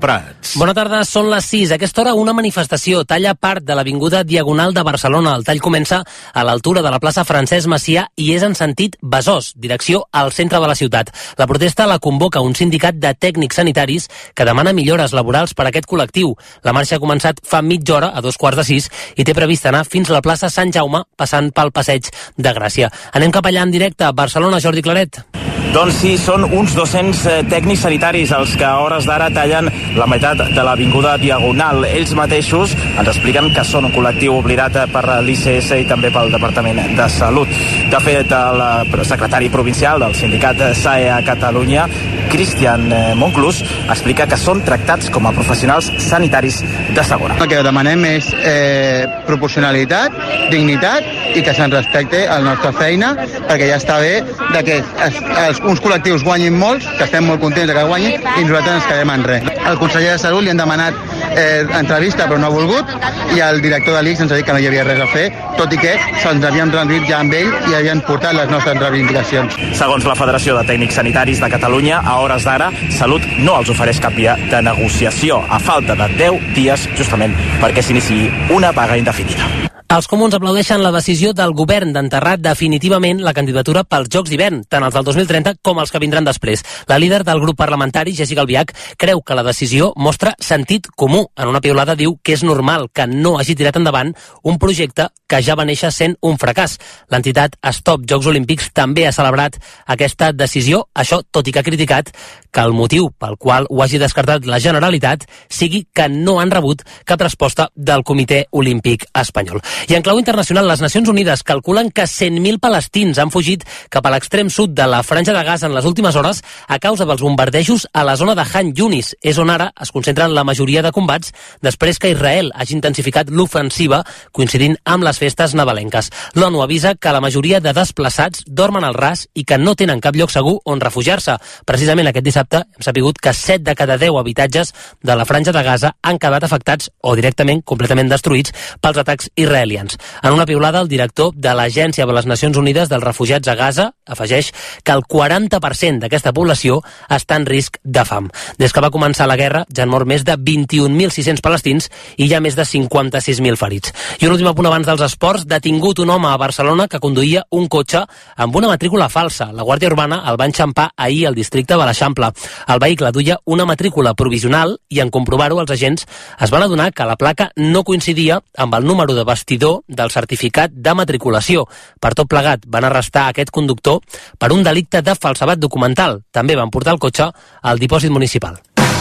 Prats. Bona tarda, són les 6. A aquesta hora una manifestació talla part de l'avinguda Diagonal de Barcelona. El tall comença a l'altura de la plaça Francesc Macià i és en sentit Besòs, direcció al centre de la ciutat. La protesta la convoca un sindicat de tècnics sanitaris que demana millores laborals per a aquest col·lectiu. La marxa ha començat fa mitja hora, a 5:45, i té previst anar fins a la plaça Sant Jaume, passant pel passeig de Gràcia. Anem cap allà en directe a Barcelona, Jordi Claret. Doncs sí, són uns 200 tècnics sanitaris els que a hores d'ara tallen la meitat de l'avinguda Diagonal. Ells mateixos ens expliquen que són un col·lectiu oblidat per l'ICS i també pel Departament de Salut. De fet, el secretari provincial del sindicat SAE a Catalunya, Cristian Monclús, explica que són tractats com a professionals sanitaris de segona. El que demanem és proporcionalitat, dignitat i que se'n respecte a la nostra feina, perquè ja està bé que uns col·lectius guanyin molts, que estem molt contents que guanyin, i nosaltres ens quedem en res. El conseller de Salut li han demanat entrevista, però no ha volgut, i el director de l'ICS ens ha dit que no hi havia res a fer, tot i que se'ns havíem reunit ja amb ell i havien portat les nostres reivindicacions. Segons la Federació de Tècnics Sanitaris de Catalunya, a hores d'ara, Salut no els ofereix cap via de negociació, a falta de 10 dies, justament perquè s'iniciï una vaga indefinida. Els comuns aplaudeixen la decisió del govern d'enterrar definitivament la candidatura pels Jocs d'hivern, tant els del 2030 com els que vindran després. La líder del grup parlamentari, Jessica Albiach, creu que la decisió mostra sentit comú. En una piulada diu que és normal que no hagi tirat endavant un projecte que ja va néixer sent un fracàs. L'entitat Stop Jocs Olímpics també ha celebrat aquesta decisió, això tot i que ha criticat que el motiu pel qual ho hagi descartat la Generalitat sigui que no han rebut cap resposta del Comitè Olímpic Espanyol. I en clau internacional, les Nacions Unides calculen que 100.000 palestins han fugit cap a l'extrem sud de la Franja de Gaza en les últimes hores a causa dels bombardejos a la zona de Han Yunis. És on ara es concentren la majoria de combats després que Israel hagi intensificat l'ofensiva coincidint amb les festes nadalenques. L'ONU avisa que la majoria de desplaçats dormen al ras i que no tenen cap lloc segur on refugiar-se. Precisament aquest dissabte hem sabut que 7 de cada 10 habitatges de la Franja de Gaza han quedat afectats o directament completament destruïts pels atacs israelians. En una piulada, el director de l'Agència de les Nacions Unides dels Refugiats a Gaza afegeix que el 40% d'aquesta població està en risc de fam. Des que va començar la guerra ja han mort més de 21.600 palestins i hi ha més de 56.000 ferits. I un últim apunt abans dels esports: detingut un home a Barcelona que conduïa un cotxe amb una matrícula falsa. La Guàrdia Urbana el va enxampar ahir al districte de l'Eixample. El vehicle duia una matrícula provisional i en comprovar-ho els agents es van adonar que la placa no coincidia amb el número de bastidor del certificat de matriculació. Per tot plegat van arrestar aquest conductor per un delicte de falsedat documental. També van portar el cotxe al dipòsit municipal.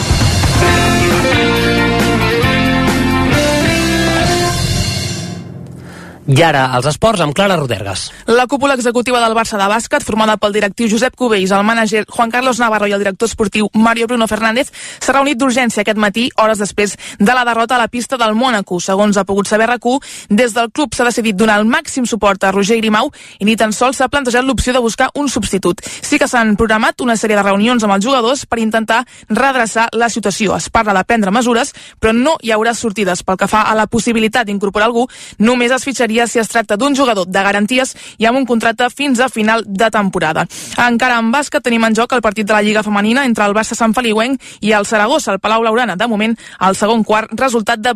I ara, els esports amb Clara Rodergas. La cúpula executiva del Barça de bàsquet, formada pel directiu Josep Cubells, el mànager Juan Carlos Navarro i el director esportiu Mario Bruno Fernández, s'ha reunit d'urgència aquest matí, hores després de la derrota a la pista del Mònaco. Segons ha pogut saber RAC1, des del club s'ha decidit donar el màxim suport a Roger Grimau i ni tan sols s'ha plantejat l'opció de buscar un substitut. Sí que s'han programat una sèrie de reunions amb els jugadors per intentar redreçar la situació. Es parla de prendre mesures, però no hi haurà sortides. Pel que fa a la possibilitat d'incorporar algú, només es fitxaria si es tracta d'un jugador de garanties i amb un contracte fins a final de temporada. Encara en bàsquet tenim en joc el partit de la Lliga Femenina entre el Barça Sant Feliuenc i el Saragossa, al Palau Blaugrana. De moment, al segon quart, resultat de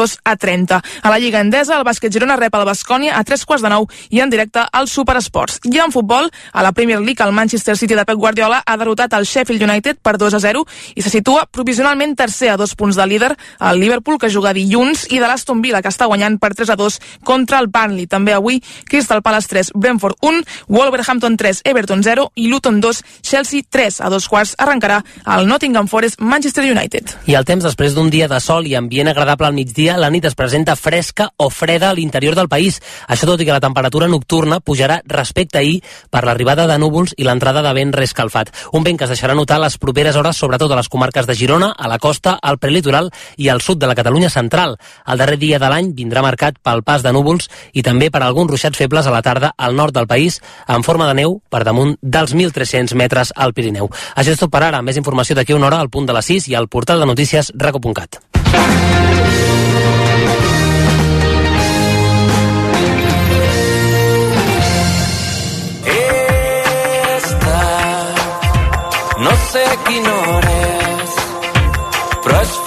22-30. A la Lliga Endesa, el Bàsquet Girona rep el Baskonia a 3:15 i en directe al Superesports. I en futbol, a la Premier League, el Manchester City de Pep Guardiola ha derrotat el Sheffield United per 2-0 i se situa provisionalment tercer a 2 punts del líder, el Liverpool, que juga dilluns, i de l'Aston Villa, que està guanyant per 3-2 contra el Burnley. També avui, Crystal Palace 3, Brentford 1, Wolverhampton 3, Everton 0 i Luton 2, Chelsea 3. A 2:15 arrencarà el Nottingham Forest Manchester United. I el temps, després d'un dia de sol i ambient agradable al migdia, la nit es presenta fresca o freda a l'interior del país. Això tot i que la temperatura nocturna pujarà respecte a ahir per l'arribada de núvols i l'entrada de vent rescalfat. Un vent que es deixarà notar les properes hores, sobretot a les comarques de Girona, a la costa, al prelitoral i al sud de la Catalunya central. El darrer dia de l'any vindrà marcat pel pas de núvols i també per alguns ruixats febles a la tarda al nord del país, en forma de neu per damunt dels 1.300 metres al Pirineu. Això és tot per ara. Més informació d'aquí una hora al punt de les 6 i al portal de notícies raco.cat. No sé quina hora és, però és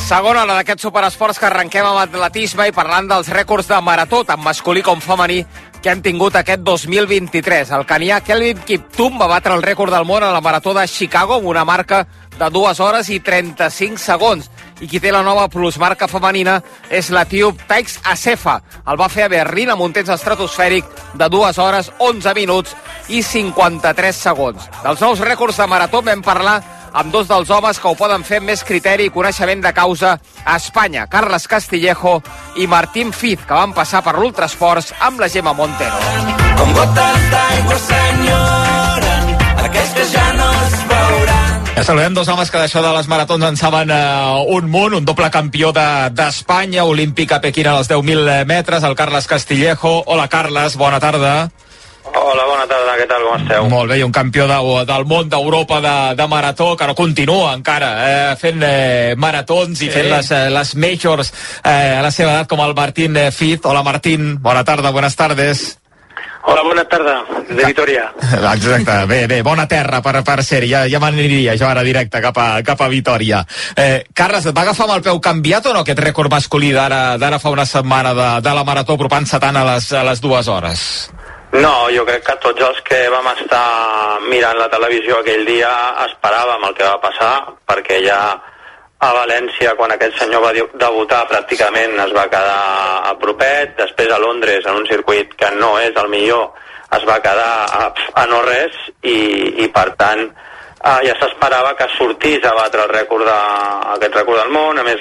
Segona hora d'aquests superesports que arrenquem amb atletisme i parlant dels rècords de marató, tant masculí com femení, que hem tingut aquest 2023. El canià Kelvin Kiptum va batre el rècord del món a la marató de Chicago amb una marca de 2 hores i 35 segons. I qui té la nova plusmarca femenina és l'etíop Taix Assefa. El va fer a Berlín amb un temps estratosfèric de 2 hores, 11 minuts i 53 segons. Dels nous rècords de marató vam parlar amb dos dels homes que ho poden fer amb més criteri i coneixement de causa a Espanya, Carles Castillejo i Martín Fiz, que van passar per l'Ultrasports amb la Gemma Montero. Com gotes d'aigua s'enyoren, aquells que ja no es veuran. Ja saludem dos homes que d'això de les maratons en saben un munt, un doble campió d'Espanya, olímpic a Pequín als 10.000 metres, el Carles Castillejo. Hola, Carles, bona tarda. Hola, bona tarda, què tal, com esteu? Molt bé, i un campió del món, d'Europa de marató, que no continua encara fent maratons i fent les majors a la seva edat, com el Martín Fiz. Hola, Martín, bona tarda, buenas tardes. Hola, bona tarda, de Vitoria. Exacte, bé, bona terra per ser-hi, ja m'aniria jo ara directe cap a Vitoria. Carles, et va agafar amb el peu canviat o no aquest rècord masculí d'ara fa una setmana de la marató apropant-se tant a les 2 hores? No, jo crec que tots els que vam estar mirant la televisió aquell dia esperàvem el que va passar, perquè ja a València, quan aquest senyor va debutar, pràcticament es va quedar a propet. Després a Londres, en un circuit que no és el millor, es va quedar a no res i per tant ja s'esperava que sortís a batre aquest rècord del món. A més,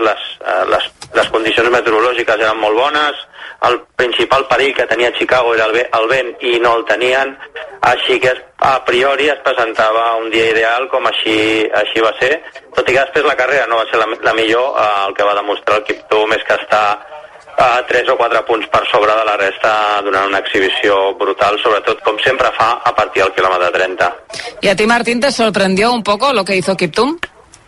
les condicions meteorològiques eren molt bones. El principal perill que tenia Chicago era el vent i no el tenien, així que a priori es presentava un dia ideal, com així va ser, tot i que després la carrera no va ser la millor. El que va demostrar el Kiptum és que està 3 o 4 punts per sobre de la resta, donant una exhibició brutal, sobretot com sempre fa a partir del quilòmetre 30. ¿Y a ti, Martín, te sorprendió un poco lo que hizo Kiptum?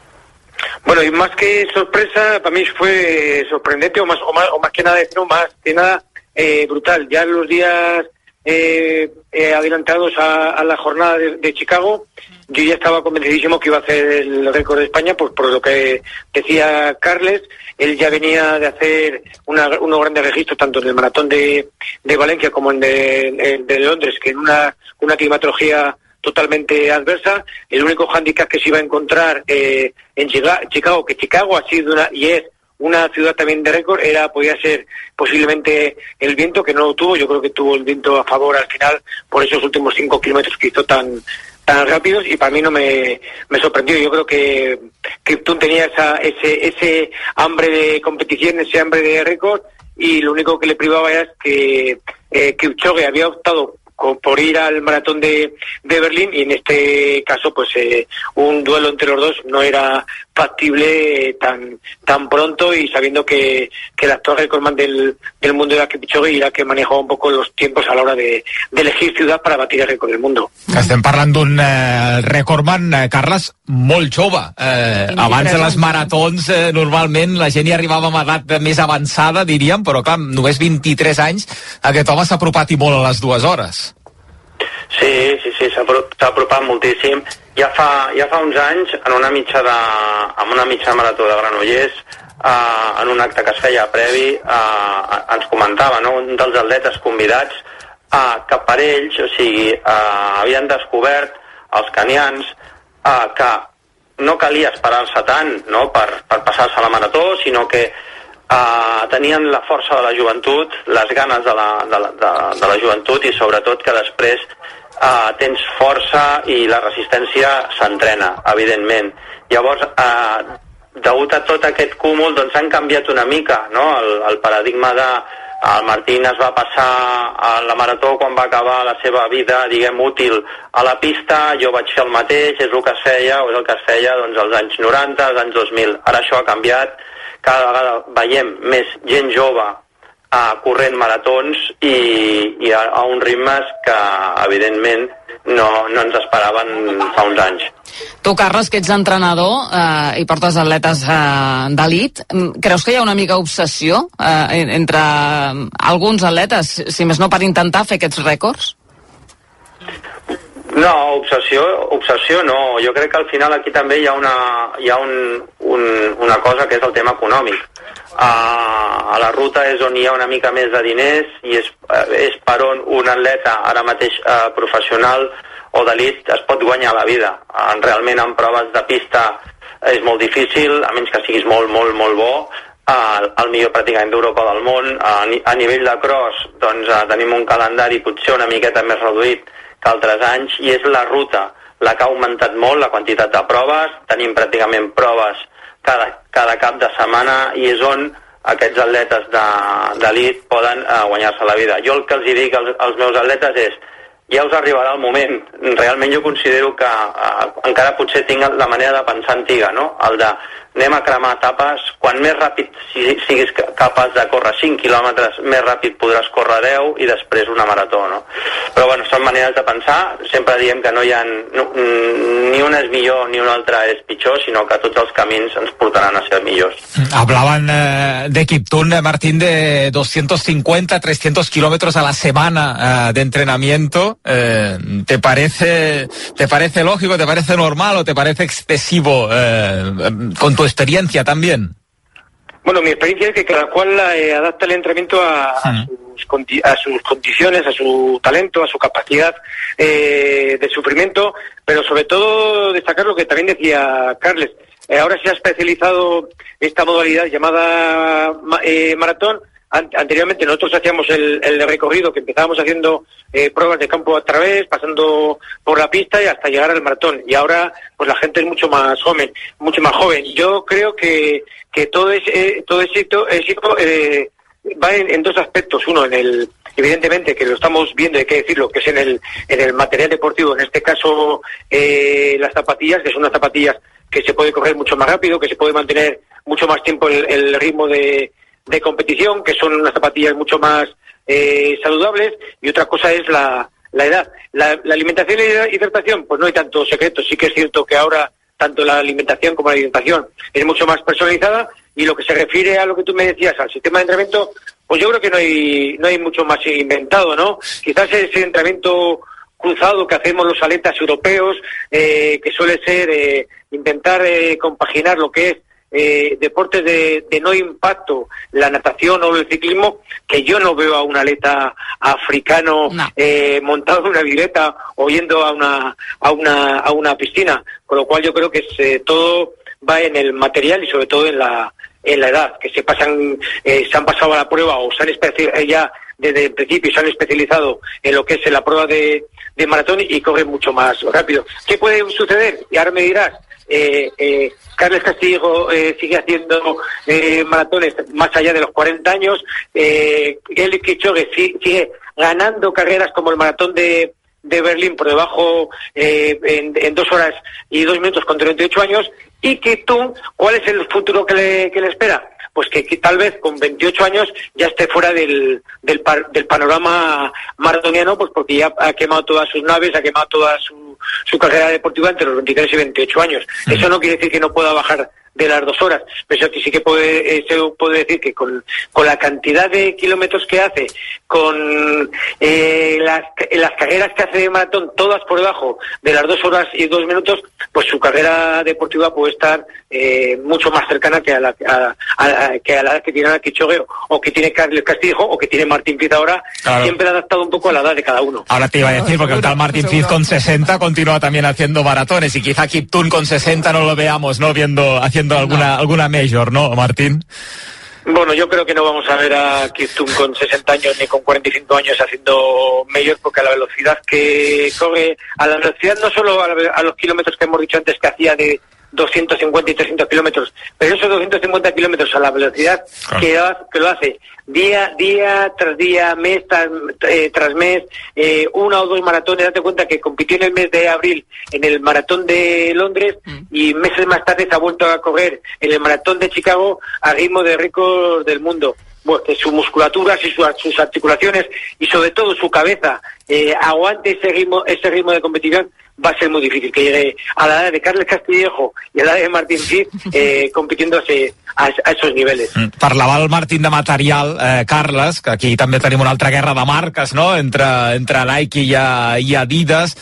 Bueno, y más que sorpresa, para mí fue sorprendente o más que nada, brutal. Ya en los días adelantados a la jornada de Chicago, yo ya estaba convencidísimo que iba a hacer el récord de España, pues por lo que decía Carles. Él ya venía de hacer unos grandes registros, tanto en el maratón de Valencia como en de Londres, que en una climatología totalmente adversa. El único hándicap que se iba a encontrar en Chicago, que Chicago ha sido y es una ciudad también de récord, podía ser posiblemente el viento, que no lo tuvo. Yo creo que tuvo el viento a favor al final por esos últimos 5 kilómetros que hizo tan rápidos, y para mí no me sorprendió. Yo creo que Kiptum tenía ese hambre de competición, ese hambre de récord, y lo único que le privaba era que Kipchoge había optado por ir al maratón de Berlín, y en este caso pues un duelo entre los dos no era factible tan pronto, y sabiendo que el actual recordman del mundo era Kipchoge, i era que manejava un poco los tiempos a la hora de elegir ciudad para batir el récord del mundo. Estem parlant d'un recordman, Carles, molt jove. Abans de les maratons normalment la gent hi arribava amb edat més avançada, diríem, però clar, només 23 anys, aquest home s'ha apropat i molt a les 2 hores. Sí, s'ha apropat moltíssim. Ja fa uns anys, en una mitja marató de Granollers, en un acte que es feia previ, ens comentava, no?, un dels atletes convidats, que per ells, o sigui, havien descobert els canians que no calia esperar-se tant, no?, per passar-se a la marató, sinó que tenien la força de la joventut, les ganes de la joventut, i sobretot que després tens força i la resistència s'entrena, evidentment. Llavors, degut a tot aquest cúmul, doncs han canviat una mica, no?, el paradigma el Martín es va passar a la marató quan va acabar la seva vida, diguem, útil a la pista. Jo vaig fer el mateix, és el que es feia, o és el que es feia doncs als anys 90, als anys 2000. Ara això ha canviat, cada vegada veiem més gent jove corrent maratons i a uns ritmes que evidentment no ens esperaven fa uns anys. Tu, Carles, que ets entrenador i portes atletes d'elit, creus que hi ha una mica obsessió entre alguns atletes, si més no per intentar fer aquests rècords? No, obsessió no. Jo crec que al final aquí també hi ha una cosa que és el tema econòmic. A la ruta és on hi ha una mica més de diners i és per on un atleta ara mateix professional o d'elit es pot guanyar la vida. Realment en proves de pista és molt difícil, a menys que siguis molt, molt, molt bo. El millor pràcticament d'Europa del món. A nivell de cross doncs, tenim un calendari potser una miqueta més reduït que altres anys, i és la ruta la que ha augmentat molt la quantitat de proves. Tenim pràcticament proves cada cap de setmana i és on aquests atletes d'elit poden guanyar-se la vida. Jo el que els dic als meus atletes és: ja us arribarà el moment. Realment jo considero que encara potser tinc la manera de pensar antiga, no? El de anem a cremar etapes, quan més ràpid siguis capaç de córrer 5 quilòmetres, més ràpid podràs córrer 10 i després una marató, no? Però bueno, són maneres de pensar. Sempre diem que no hi ha ni una és millor ni una altra és pitjor, sinó que tots els camins ens portaran a ser millors. Hablaban de Kiptun, Martín, de 250, 300 kilómetros a la semana de entrenamiento. ¿Te parece lógico, te parece normal o te parece excesivo con tu experiencia también? Bueno, mi experiencia es que cada cual adapta el entrenamiento a sus condiciones, a su talento, a su capacidad de sufrimiento, pero sobre todo destacar lo que también decía Carles. Ahora se ha especializado esta modalidad llamada maratón. Anteriormente nosotros hacíamos el recorrido, que empezábamos haciendo pruebas de campo a través, pasando por la pista y hasta llegar al maratón. Y ahora pues la gente es mucho más joven. Yo creo que todo éxito va en dos aspectos. Uno, evidentemente, que lo estamos viendo, hay que decirlo, que es en el material deportivo. En este caso, las zapatillas, que son unas zapatillas que se puede correr mucho más rápido, que se puede mantener mucho más tiempo el ritmo de competición, que son unas zapatillas mucho más saludables. Y otra cosa es la edad. La alimentación y la hidratación, pues no hay tanto secreto. Sí que es cierto que ahora tanto la alimentación como la hidratación es mucho más personalizada, y lo que se refiere a lo que tú me decías, al sistema de entrenamiento, pues yo creo que no hay mucho más inventado, ¿no? Quizás ese entrenamiento cruzado que hacemos los atletas europeos, que suele ser intentar compaginar lo que es deportes de no impacto, la natación o el ciclismo, que yo no veo a un atleta africano montado en una bicicleta o yendo a una piscina, con lo cual yo creo que todo va en el material y sobre todo en la edad, que se han pasado a la prueba o se han especializado ya desde el principio, se han especializado en lo que es la prueba de maratón y corren mucho más rápido. ¿Qué puede suceder? Y ahora me dirás, Carles Castillo sigue haciendo maratones más allá de los 40 años, Eliud Kipchoge sigue ganando carreras como el maratón de Berlín por debajo en 2 horas y 2 minutos con 38 años. Y Kiptun, ¿cuál es el futuro que le espera? Pues que tal vez con 28 años ya esté fuera del panorama maratoniano, pues porque ya ha quemado todas sus naves, ha quemado toda su carrera deportiva entre los 23 y 28 años. Eso no quiere decir que no pueda bajar de las 2 horas, pero sí que se puede decir que con la cantidad de kilómetros que hace, con las carreras que hace de maratón, todas por debajo de las 2 horas y 2 minutos, pues su carrera deportiva puede estar mucho más cercana que a la edad que tiene Kipchoge o que tiene Carles Castillo o que tiene Martín Fiz ahora. Claro. Siempre adaptado un poco a la edad de cada uno. Ahora te iba a decir, porque el tal Martín Fiz con 60 continúa también haciendo maratones, y quizá Kiptun con 60 no lo veamos, ¿no? Haciendo alguna major, ¿no, Martín? Bueno, yo creo que no vamos a ver a Kiptun con 60 años ni con 45 años haciendo major, porque a la velocidad que corre, a la velocidad no solo a los kilómetros que hemos dicho antes que hacía de 250 y 300 kilómetros, pero esos 250 kilómetros a la velocidad que lo hace día tras día, mes tras mes, 1 o 2 maratones. Date cuenta que compitió en el mes de abril en el maratón de Londres y meses más tarde se ha vuelto a correr en el maratón de Chicago a ritmo de récord del mundo. Bueno, que su musculatura y sus articulaciones y sobre todo su cabeza aguante ese ritmo de competición, va a ser muy difícil que llegue a la edad de Carles Castillejo y a la edad de Martín Cid compitiendo a esos niveles. Parlava el Martín de material, Carles, que aquí també tenim una altra guerra de marques, no?, entre Nike i Adidas.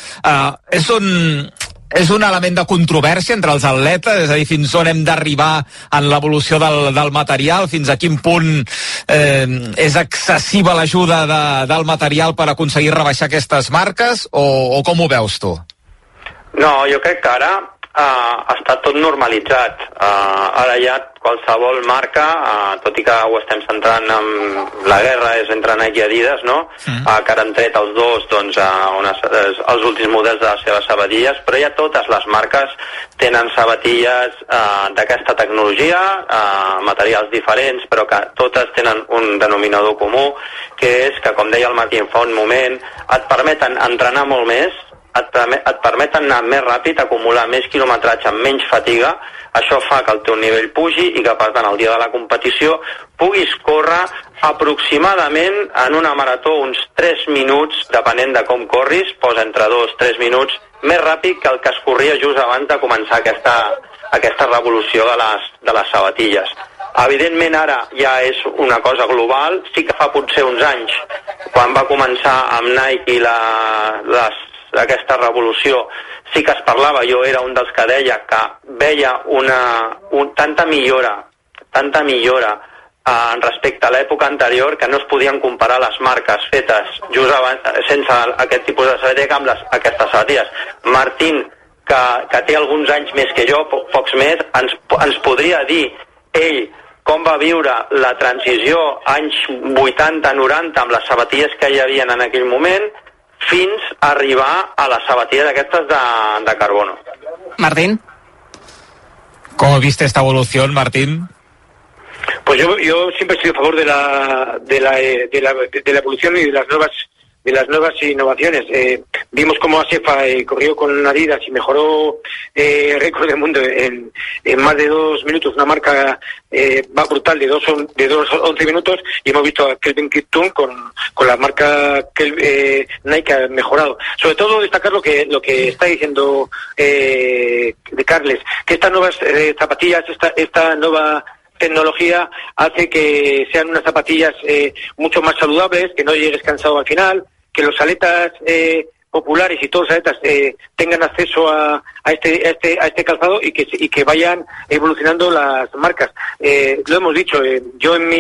És un element de controvèrsia entre els atletes, és a dir, fins on hem d'arribar en l'evolució del material, fins a quin punt és excessiva l'ajuda del material per aconseguir rebaixar aquestes marques, o com ho veus tu? No, jo crec que ara està tot normalitzat. Ara ja qualsevol marca, tot i que ho estem centrant en la guerra és entre Nike i Adidas, no? Que ara han tret els dos doncs, els últims models de les seves sabatilles, però ja totes les marques tenen sabatilles d'aquesta tecnologia, materials diferents, però que totes tenen un denominador comú, que és que, com deia el Martín fa un moment, et permeten entrenar molt més, et permeten anar més ràpid, acumular més quilometratge amb menys fatiga. Això fa que el teu nivell pugi i que, per tant, el dia de la competició puguis córrer aproximadament en una marató uns 3 minuts, depenent de com corris, posa entre 2-3 minuts, més ràpid que el que es corria just abans de començar aquesta revolució de les sabatilles. Evidentment ara ja és una cosa global, sí que fa potser uns anys, quan va començar amb Nike aquesta revolució, sí que es parlava, jo era un dels que deia que veia tanta millora respecte a l'època anterior que no es podien comparar les marques fetes just abans, sense aquest tipus de sabatilla que amb aquestes sabatilles. Martín, que té alguns anys més que jo, pocs més, ens podria dir ell com va viure la transició anys 80-90 amb les sabatilles que hi havia en aquell moment, fins a arribar a les sabatilles aquestes de carbono. Martín. ¿Cómo viste esta evolución, Martín? Pues yo siempre he sido a favor de la evolución y de las nuevas innovaciones. Vimos cómo Asefa corrió con Adidas y mejoró récord del mundo en más de 2 minutos, una marca va brutal de 2:11 minutos, y hemos visto a Kelvin Kiptum con la marca que Nike ha mejorado. Sobre todo destacar lo que está diciendo de Carles, que estas nuevas zapatillas, esta nueva tecnología hace que sean unas zapatillas mucho más saludables, que no llegues cansado al final, que los atletas populares y todos los atletas tengan acceso a este calzado y que vayan evolucionando las marcas. Lo hemos dicho, yo en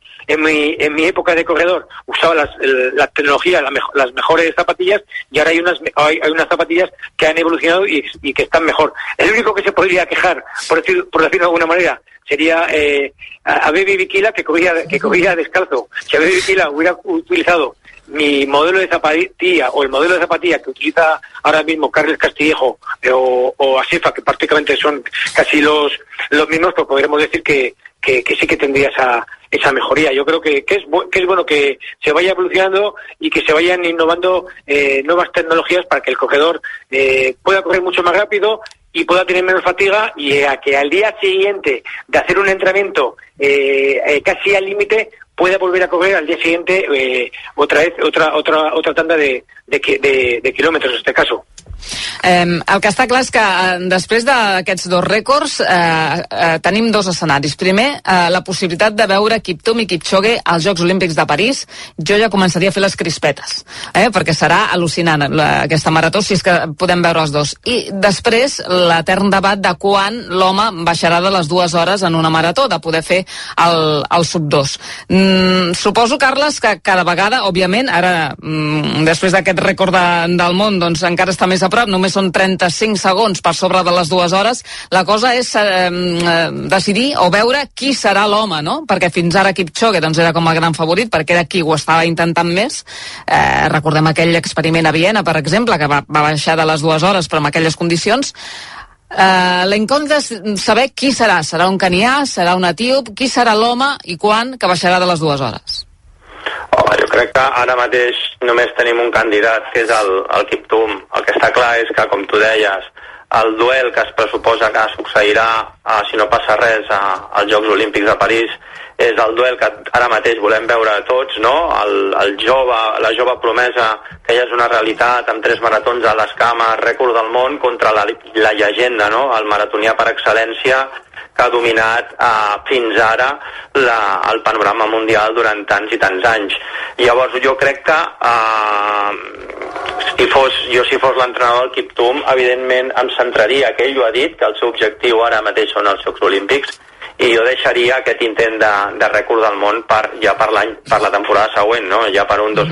mi época de corredor usaba la tecnología, las mejores zapatillas, y ahora hay unas zapatillas que han evolucionado y que están mejor. El único que se podría quejar, por decirlo de alguna manera, sería a Baby Bikila, que corría descalzo. Si a Baby Bikila hubiera utilizado mi modelo de zapatilla o el modelo de zapatilla que utiliza ahora mismo Carles Castillejo o Asefa, que prácticamente son casi los mismos, pues podremos decir que sí que tendría esa mejoría. Yo creo que es bueno que se vaya evolucionando y que se vayan innovando nuevas tecnologías para que el corredor pueda correr mucho más rápido y pueda tener menos fatiga, y a que al día siguiente de hacer un entrenamiento casi al límite pueda volver a correr al día siguiente otra tanda de kilómetros en este caso. El que està clar és que després d'aquests 2 rècords tenim 2 escenaris. Primer, la possibilitat de veure Kiptum i Kipchoge als Jocs Olímpics de París. Jo ja començaria a fer les crispetes, perquè serà al·lucinant aquesta marató, si és que podem veure els dos. I després, l'etern debat de quan l'home baixarà de les 2 hores en una marató, de poder fer el sub-2. Suposo, Carles, que cada vegada, òbviament, ara, després d'aquest rècord del món, doncs encara està més a prop, només són 35 segons per sobre de les 2 hores. La cosa és decidir o veure qui serà l'home, no? Perquè fins ara Kipchoge doncs, era com el gran favorit, perquè era qui ho estava intentant més. Recordem aquell experiment a Viena, per exemple, que va baixar de les 2 hores, però en aquelles condicions. La incògnita és saber qui serà. Serà un canià, serà un etíop? Qui serà l'home i quan que baixarà de les 2 hores? Home, jo crec que ara mateix només tenim un candidat, que és el Kiptum. El que està clar és que, com tu deies, el duel que es pressuposa que succeirà, si no passa res, als Jocs Olímpics de París, és el duel que ara mateix volem veure tots, no? La jove promesa, que ja és una realitat, amb 3 maratons a les cames, rècord del món, contra la llegenda, no? El maratonià per excel·lència, que ha dominat fins ara el panorama mundial durant tants i tants anys. Llavors jo crec que si fos l'entrenador del Kiptum, evidentment em centraria, que ell ho ha dit, que el seu objectiu ara mateix són els Jocs Olímpics, i jo deixaria aquest intent de rècord del món per la temporada següent, no? Ja per un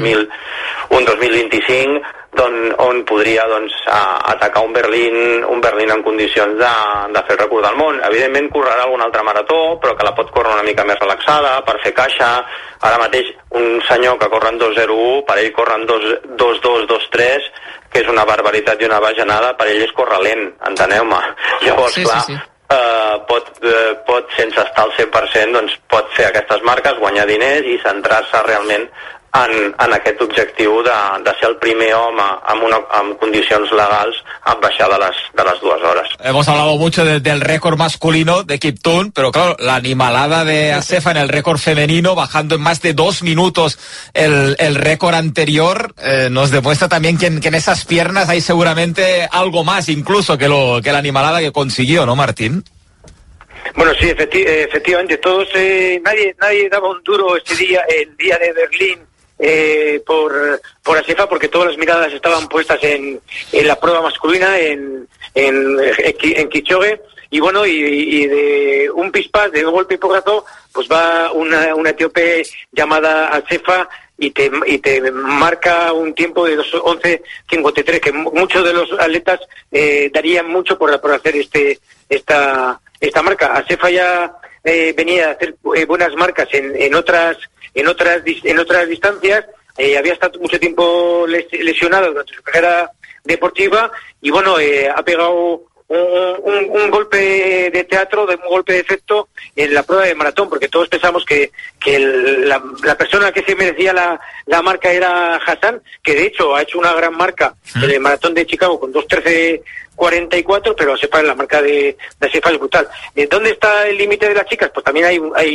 2025, on podria atacar un Berlín en condicions de fer el rècord del món. Evidentment correrà algun altre marató, però que la pot córrer una mica més relaxada, per fer caixa. Ara mateix un senyor que corre en 2.01, per ell corre en 2.2, 2.3, que és una barbaritat i una bajanada, per ell és córrer lent, enteneu-me. Llavors, clar, pot, sense estar al 100%, doncs pot fer aquestes marques, guanyar diners i centrar-se realment en aquest objectiu de ser el primer home amb condicions legals a baixar de las 2 horas. Hemos hablado mucho del récord masculino de Kiptum, pero claro, la animalada de Assefa en el récord femenino, bajando en más de 2 minutos el récord anterior, nos demuestra también que en esas piernas hay seguramente algo más incluso que la animalada que consiguió, ¿no, Martín? Bueno, sí, efectivamente, todos, nadie daba un duro el día de Berlín por Assefa, porque todas las miradas estaban puestas en la prueba masculina, en Kipchoge, y bueno, y de un pispás, de un golpe y porrazo, pues va una etíope llamada Assefa y te marca un tiempo de 2:11:53, que muchos de los atletas darían mucho por hacer esta marca. Assefa ya venía a hacer buenas marcas en otras distancias, había estado mucho tiempo lesionado durante su carrera deportiva y bueno, ha pegado un golpe de teatro, un golpe de efecto en la prueba de maratón, porque todos pensamos que la persona que se merecía la marca era Hassan, que de hecho ha hecho una gran marca en el maratón de Chicago con 2:13:44, pero Assefa, la marca de Assefa es brutal. ¿Dónde está el límite de las chicas? Pues también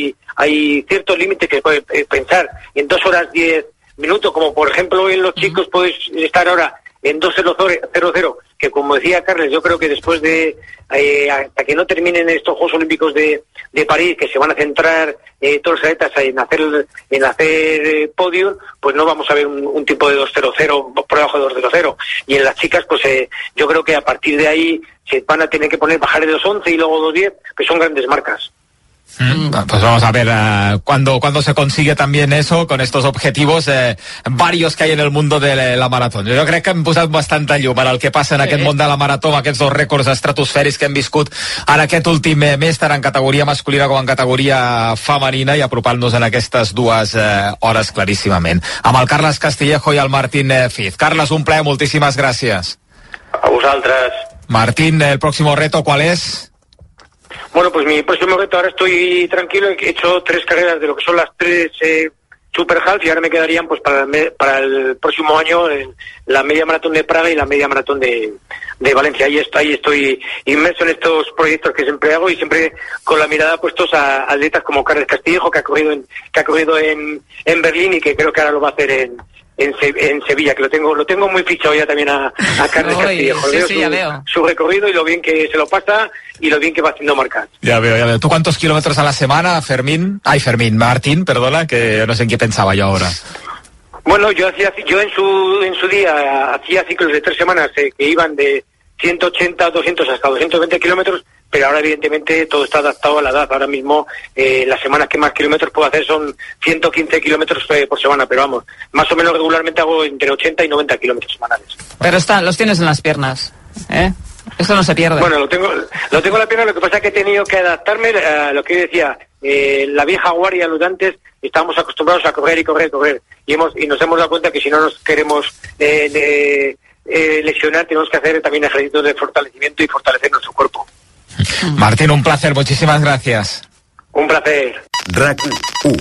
hay ciertos límites que puede pensar en 2 horas 10 minutos, como por ejemplo en los chicos puedes estar ahora en 2:00, que como decía Carles, yo creo que después de hasta que no terminen estos Juegos Olímpicos de París, que se van a centrar todos los atletas en hacer podium, pues no vamos a ver un tipo de 2:00 por debajo de 2:00. Y en las chicas, pues yo creo que a partir de ahí se van a tener que bajar de 2:11 y luego 2:10, que son grandes marcas. Pues vamos a ver cuando se consigue también eso, con estos objetivos varios que hay en el mundo de la marató. Jo crec que hem posat bastant llum ara el que passa en aquest món de la marató, amb aquests 2 rècords estratosfèrics que hem viscut en aquest últim mes, tant en categoria masculina com en categoria femenina, i apropant-nos en aquestes 2 hores claríssimament. Amb el Carles Castillejo i el Martín Fiz. Carles, un plaer, moltíssimes gràcies. A vosaltres. Martín, el próximo reto, ¿cuál es? Bueno, pues mi próximo reto, ahora estoy tranquilo, he hecho 3 carreras de lo que son las 3 Super Half y ahora me quedarían pues para el próximo año la media maratón de Praga y la media maratón de Valencia. Ahí estoy inmerso en estos proyectos que siempre hago y siempre con la mirada puestos a atletas como Carles Castillejo, que ha corrido en Berlín y que creo que ahora lo va a hacer en Sevilla, que lo tengo muy fichado ya también a Carles Castillejo. Veo su recorrido y lo bien que se lo pasa y lo bien que va haciendo marcas. Ya veo. ¿Tú cuántos kilómetros a la semana, Martín, perdona, que no sé en qué pensaba yo ahora? Bueno, yo en su día hacía ciclos de 3 semanas que iban de 180, 200 hasta 220 kilómetros, pero ahora evidentemente todo está adaptado a la edad. Ahora mismo las semanas que más kilómetros puedo hacer son 115 kilómetros por semana, pero vamos, más o menos regularmente hago entre 80 y 90 kilómetros semanales. Pero los tienes en las piernas, ¿eh? Eso no se pierde. Bueno, lo tengo en la pierna, lo que pasa es que he tenido que adaptarme a lo que decía, la vieja guardia, los de antes, estábamos acostumbrados a correr y nos hemos dado cuenta que si no nos queremos lesionar, tenemos que hacer también ejercicios de fortalecimiento y fortalecer nuestro cuerpo. Martín, un placer, muchísimas gracias. Un placer. RAC1.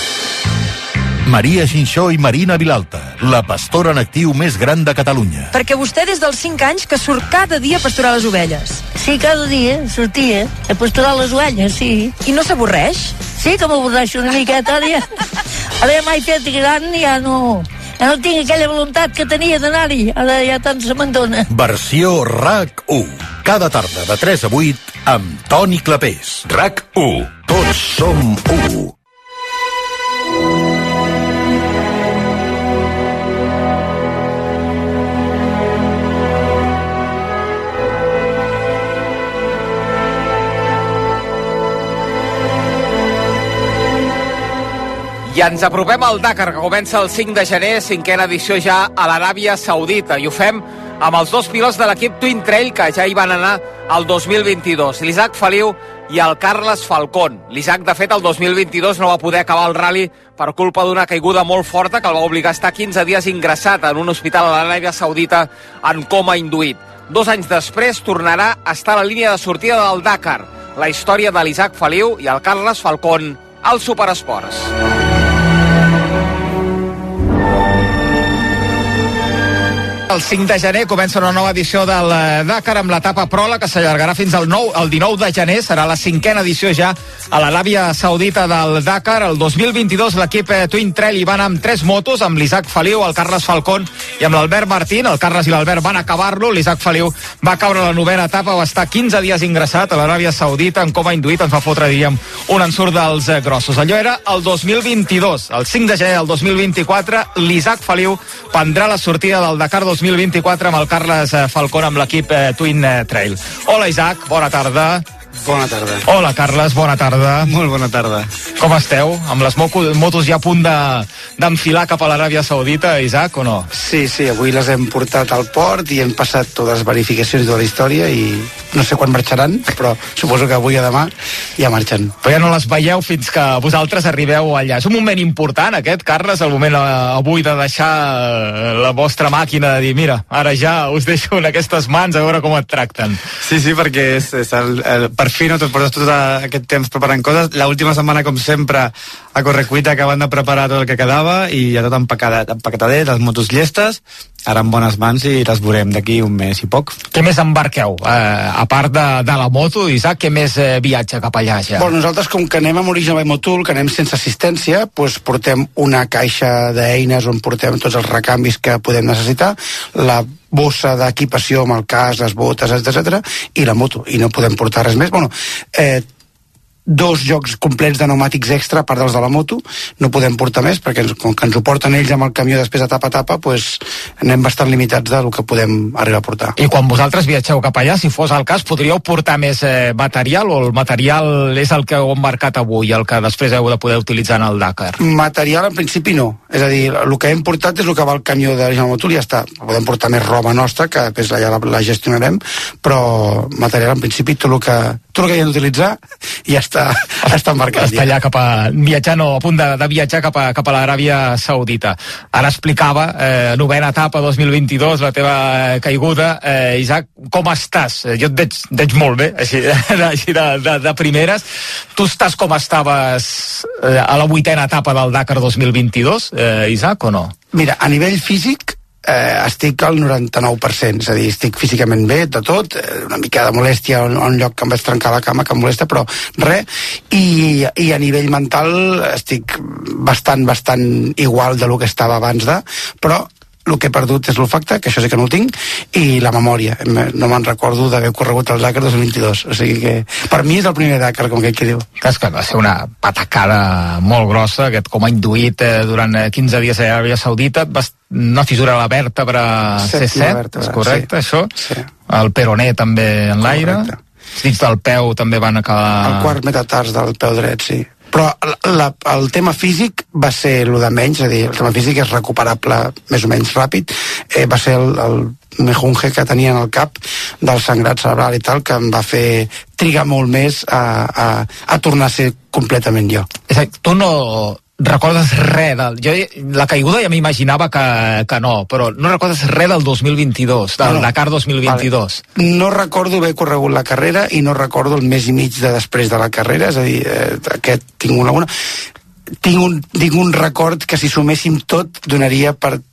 Maria Xinxó i Marina Vilalta, la pastora en actiu més gran de Catalunya. Perquè vostè des dels 5 anys que surt cada dia a pasturar les ovelles. Sí, cada dia sortia a pasturar les ovelles, sí. I no s'avorreix? Sí que m'avorreixo una miqueta, ara ja m'he fet gran i ja no tinc aquella voluntat que tenia d'anar-hi, ara ja tant se m'endona. Versió RAC1. Cada tarda de 3 a 8 amb Toni Clapés. RAC1. Tots som 1. I ens apropem al Dakar, que comença el 5 de gener, 5a edició ja a l'Aràbia Saudita. I ho fem amb els dos pilots de l'equip Twin Trail, que ja hi van anar el 2022, l'Isaac Feliu i el Carles Falcón. L'Isaac, de fet, el 2022 no va poder acabar el rally per culpa d'una caiguda molt forta que el va obligar a estar 15 dies ingressat en un hospital a l'Aràbia Saudita en coma induït. 2 anys després tornarà a estar a la línia de sortida del Dakar. La història de l'Isaac Feliu i el Carles Falcón al Superesports. El 5 de gener comença una nova edició del Dakar amb l'etapa Prola, que s'allargarà fins al 19 de gener. Serà la 5a edició ja a l'Aràbia Saudita del Dakar. El 2022 l'equip Twin Trail hi va anar amb 3 motos, amb l'Isaac Feliu, el Carles Falcón i amb l'Albert Martín. El Carles i l'Albert van acabar-lo. L'Isaac Feliu va caure a la 9a etapa, va estar 15 dies ingressat a l'Aràbia Saudita en coma induït. Ens va fotre, diríem, un ensurt dels grossos. Allò era el 2022. El 5 de gener del 2024, l'Isaac Feliu prendrà la sortida del Dakar 2024 amb el Carles Falcón amb l'equip Twin Trail. Hola Isaac, bona tarda. Bona tarda. Hola Carles, bona tarda. Molt bona tarda. Com esteu? Amb les motos ja a punt d'enfilar cap a l'Aràbia Saudita, Isaac, o no? Sí, avui les hem portat al port i hem passat totes les verificacions de la història i no sé quan marxaran, però suposo que avui o demà ja marxen. Però ja no les veieu fins que vosaltres arribeu allà. És un moment important aquest, Carles, el moment avui de deixar la vostra màquina, de dir, mira, ara ja us deixo en aquestes mans a veure com et tracten. Sí, perquè és per fi no et portes tot aquest temps preparant coses. L'última setmana, com sempre, a correcuita acabant de preparar tot el que quedava i ja tot empacatadet, les motos llestes, ara en bones mans i les veurem d'aquí un mes i poc. Què més embarqueu? A part de la moto, Isaac, què més viatja cap allà ja? Bueno, nosaltres, com que anem amb Original by Motul, que anem sense assistència, doncs portem una caixa d'eines on portem tots els recanvis que podem necessitar, la bossa d'equipació amb el casc, les botes, etc. i la moto, i no podem portar res més. Bueno, 2 jocs complets de pneumàtics extra a part dels de la moto, no podem portar més perquè com que ens ho porten ells amb el camió després etapa a etapa, doncs anem bastant limitats del que podem arribar a portar. I quan vosaltres viatgeu cap allà, si fos el cas, podríeu portar més material, o el material és el que heu embarcat avui, el que després heu de poder utilitzar en el Dakar? Material en principi no, és a dir, el que hem portat és el que va al camió de l'Original Motul i ja està. Podem portar més roba nostra, que després ja la gestionarem, però material en principi tot el que hi hem d'utilitzar ja està embarcat. Està allà viatjant o a punt de viatjar cap a l'Aràbia Saudita. Ara explicava, 9a etapa 2022, la teva caiguda. Isaac, com estàs? Jo et veig molt bé, així de primeres. Tu estàs com estaves a la 8a etapa del Dakar 2022, Isaac, o no? Mira, a nivell físic estic al 99%, és a dir, estic físicament bé de tot, una mica de molèstia a un lloc que em vaig trencar la cama que em molesta, però res, i a nivell mental estic bastant igual de lo que estava abans però el que he perdut és l'olfacte, que això sí que no el tinc, i la memòria. No me'n recordo d'haver corregut el Dakar 2022. O sigui que per mi és el primer Dakar, com aquell que diu. És que va ser una patacada molt grossa, aquest com ha induït durant 15 dies a l'Aràbia Saudita, una fissura a la vèrtebra C7, és correcte, això? Sí. El peroné també en l'aire. Els dits del peu també van acabar... El quart metatars del peu dret, sí. Però el tema físic va ser el de menys, és a dir, el tema físic és recuperable més o menys ràpid, va ser el mejunge que tenia en el cap del sangrat cerebral i tal, que em va fer trigar molt més a tornar a ser completament jo. Exacte, tu no recordes res la caiguda ja m'imaginava que no, però no recordes res del 2022, del Dakar 2022. Vale. No recordo haver corregut la carrera i no recordo el mes i mig de després de la carrera, és a dir, tinc un record que si suméssim tot donaria per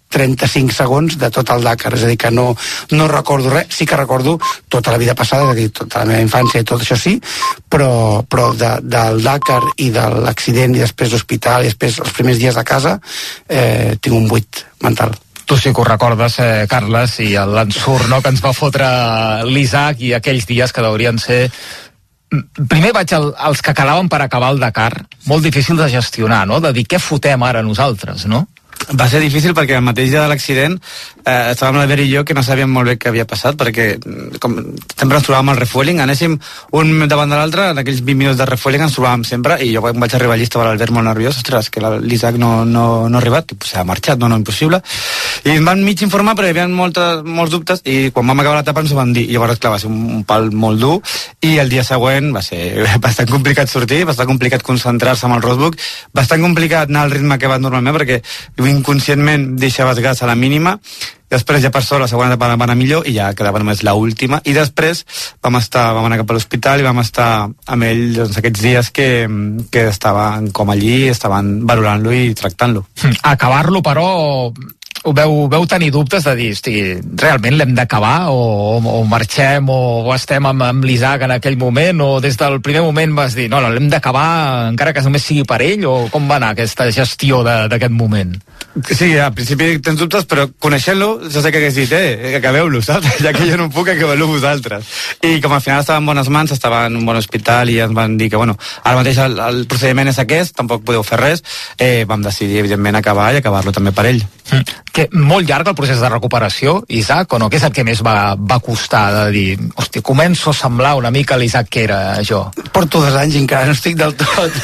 35 segons de tot el Dakar, és a dir, que no recordo res. Sí que recordo tota la vida passada, és a dir, tota la meva infància i tot això sí, però del Dakar i de l'accident i després l'hospital i després els primers dies de casa tinc un buit mental. Tu sí que ho recordes, Carles, i l'ensurt, no?, que ens va fotre l'Isaac i aquells dies que deurien ser... Primer vaig als que quedaven per acabar el Dakar, molt difícil de gestionar, no?, de dir què fotem ara nosaltres, no? Va ser difícil perquè el mateix dia de l'accident estàvem l'Albert i jo que no sabíem molt bé què havia passat, perquè com sempre ens trobàvem al refueling, anéssim un davant de l'altre, en aquells 20 minuts de refueling ens trobàvem sempre, i jo quan vaig arribar allí estava l'Albert molt nerviós, ostres, que l'Isaac no ha arribat, i s'ha marxat, no, impossible, i em van mig informar però hi havia molts dubtes, i quan vam acabar l'etapa ens ho van dir, i llavors clar, va ser un pal molt dur, i el dia següent va ser bastant complicat sortir, bastant complicat concentrar-se amb el roadbook, bastant complicat anar al ritme que va normalment, perquè inconscientment deixaves gas a la mínima, i després ja per sort la segona etapa va anar millor i ja quedava només l'última, i després vam anar cap a l'hospital i vam estar amb ell doncs, aquests dies que estaven com allí, estaven valorant-lo i tractant-lo. Acabar-lo, però, veu tenir dubtes de dir, hosti, realment l'hem d'acabar o marxem o estem amb l'Isaac en aquell moment, o des del primer moment vas dir, no, l'hem d'acabar encara que només sigui per ell, o com va anar aquesta gestió d'aquest moment? Sí, al principi tens dubtes, però coneixent-lo, jo sé que hagués dit, acabeu-lo, saps? Ja que jo no puc, acabeu-lo vosaltres. I com al final estava en bones mans, estava en un bon hospital i ens van dir que, bueno, ara mateix el procediment és aquest, tampoc podeu fer res, vam decidir, evidentment, acabar i acabar-lo també per ell. Que molt llarg el procés de recuperació, Isaac, o no? Què és el que més va costar de dir, hòstia, començo a semblar una mica l'Isaac que era jo? Porto 2 anys i encara no estic del tot.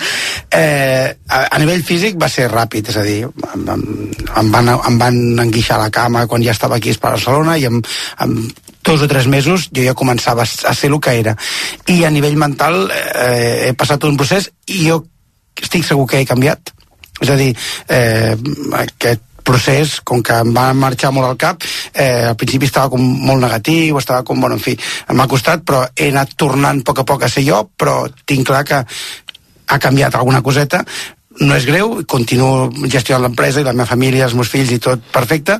A nivell físic va ser ràpid, és a dir, em van enguixar a la cama quan ja estava aquí a Barcelona i amb 2 o 3 mesos jo ja començava a ser el que era. I a nivell mental he passat un procés i jo estic segur que he canviat. És a dir, aquest procés, com que em va marxar molt al cap, al principi estava com molt negatiu, estava com, bueno, en fi, m'ha costat, però he anat tornant a poc a ser jo, però tinc clar que ha canviat alguna coseta. No és greu, continuo gestionant l'empresa i la meva família, els meus fills i tot perfecte,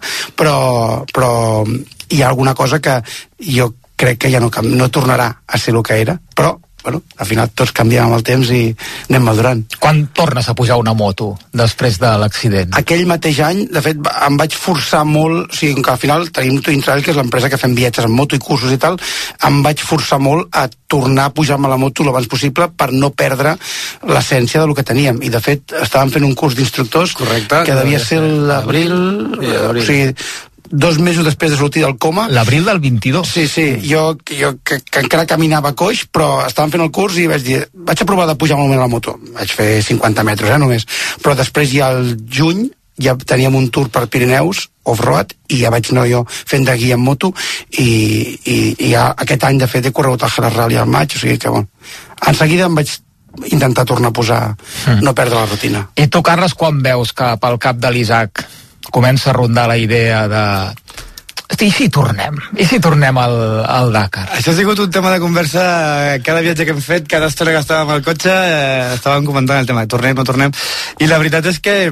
però hi ha alguna cosa que jo crec que ja no tornarà a ser el que era, però bueno, al final tots canviem amb el temps i anem madurant. Quan tornes a pujar una moto després de l'accident? Aquell mateix any, de fet, em vaig forçar molt, o sigui, que al final tenim Twin Trail, que és l'empresa que fem viatges amb moto i cursos i tal, em vaig forçar molt a tornar a pujar-me a la moto l'abans possible per no perdre l'essència del que teníem. I de fet, estàvem fent un curs d'instructors. Correcte, que devia ser l'abril, o sigui, 2 mesos després de sortir del coma. L'abril del 22? Sí, jo que encara caminava coix, però estàvem fent el curs i vaig dir, vaig a provar de pujar molt més a la moto. Vaig fer 50 metres, només. Però després ja al juny ja teníem un tour per Pirineus, off-road, i ja vaig anar jo fent de guia en moto, i ja aquest any, de fet, he corregut el Jerez Rally al maig, o sigui que, bueno, en seguida em vaig intentar tornar a posar, no perdre la rutina. I tu, Carles, quan veus que pel cap de l'Isaac comença a rondar la idea de... I si tornem al Dakar? Això ha sigut un tema de conversa cada viatge que hem fet, cada estona que estàvem al cotxe, estàvem comentant el tema de tornem, no tornem, i la veritat és que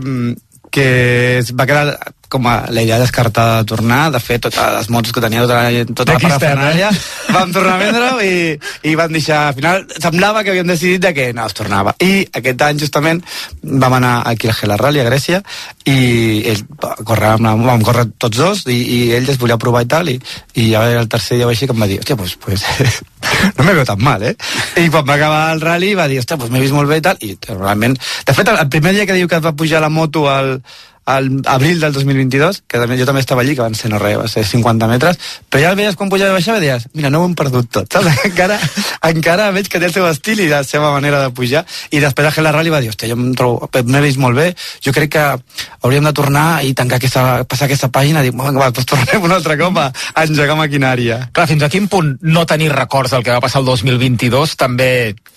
es va quedar com a la idea descartada de tornar. De fet, totes les motos que tenia, tota la parafernàlia, vam tornar a vendre-ho i vam deixar, al final semblava que havíem decidit de que no es tornava. I aquest any justament vam anar aquí al Jerez Rally a Grècia i ell vam córrer tots dos i ell es volia provar i tal, i ja el tercer dia així que em va dir, hòstia, pues no me veo tan mal, I quan va acabar el rally va dir, hòstia, pues m'he vist molt bé i tal, i realment, de fet, el primer dia que diu que va pujar la moto al abril del 2022, que jo també estava allí, que van ser no res, va ser 50 metres, però ja el veies quan pujava i baixava i deies, mira, no ho hem perdut tot, saps? Encara veig que té el seu estil i la seva manera de pujar, i després a Jerez Rally va dir, hòstia, jo m'he vist molt bé, jo crec que hauríem de tornar i passar aquesta pàgina i dir, va, doncs tornem un altre cop a engegar maquinària. Clar, fins a quin punt no tenir records del que va passar el 2022 també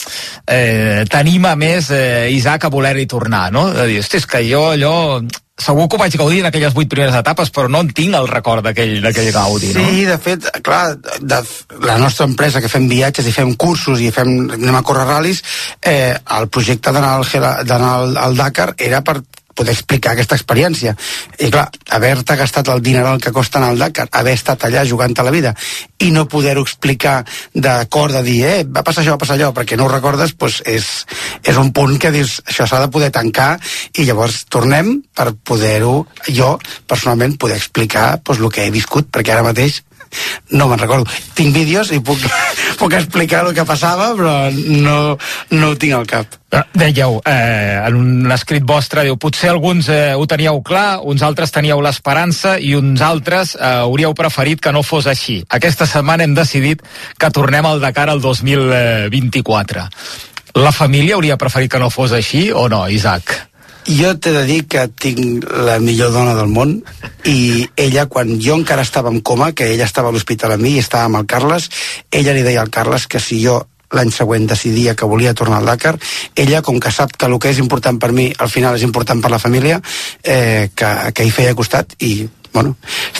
t'anima més, Isaac, a voler-hi tornar, no? De dir, hosti, és que jo allò... Segur que ho vaig gaudir en aquelles 8 primeres etapes, però no en tinc el record d'aquell gaudi, no? Sí, de fet, clar, la nostra empresa, que fem viatges i fem cursos i anem a córrer ral·lis, el projecte d'anar al Dakar era per poder explicar aquesta experiència. I clar, haver-te gastat el dineral que costa anar al Dakar, haver estat allà jugant a la vida i no poder-ho explicar d'acord, de dir, va passar això, va passar allò, perquè no ho recordes, doncs és un punt que dius, això s'ha de poder tancar, i llavors tornem per poder-ho, jo personalment, poder explicar el que he viscut, perquè ara mateix no me'n recordo. Tinc vídeos i puc explicar el que passava, però no ho tinc al cap. Dèieu, en un escrit vostre, diu, potser alguns ho teníeu clar, uns altres teníeu l'esperança i uns altres hauríeu preferit que no fos així. Aquesta setmana hem decidit que tornem al Dakar el 2024. La família hauria preferit que no fos així o no, Isaac? Jo t'he de dir que tinc la millor dona del món, i ella, quan jo encara estava en coma, que ella estava a l'hospital amb mi i estava amb el Carles, ella li deia al Carles que si jo l'any següent decidia que volia tornar al Dakar, ella, com que sap que el que és important per mi al final és important per la família, que hi feia costat, i bueno,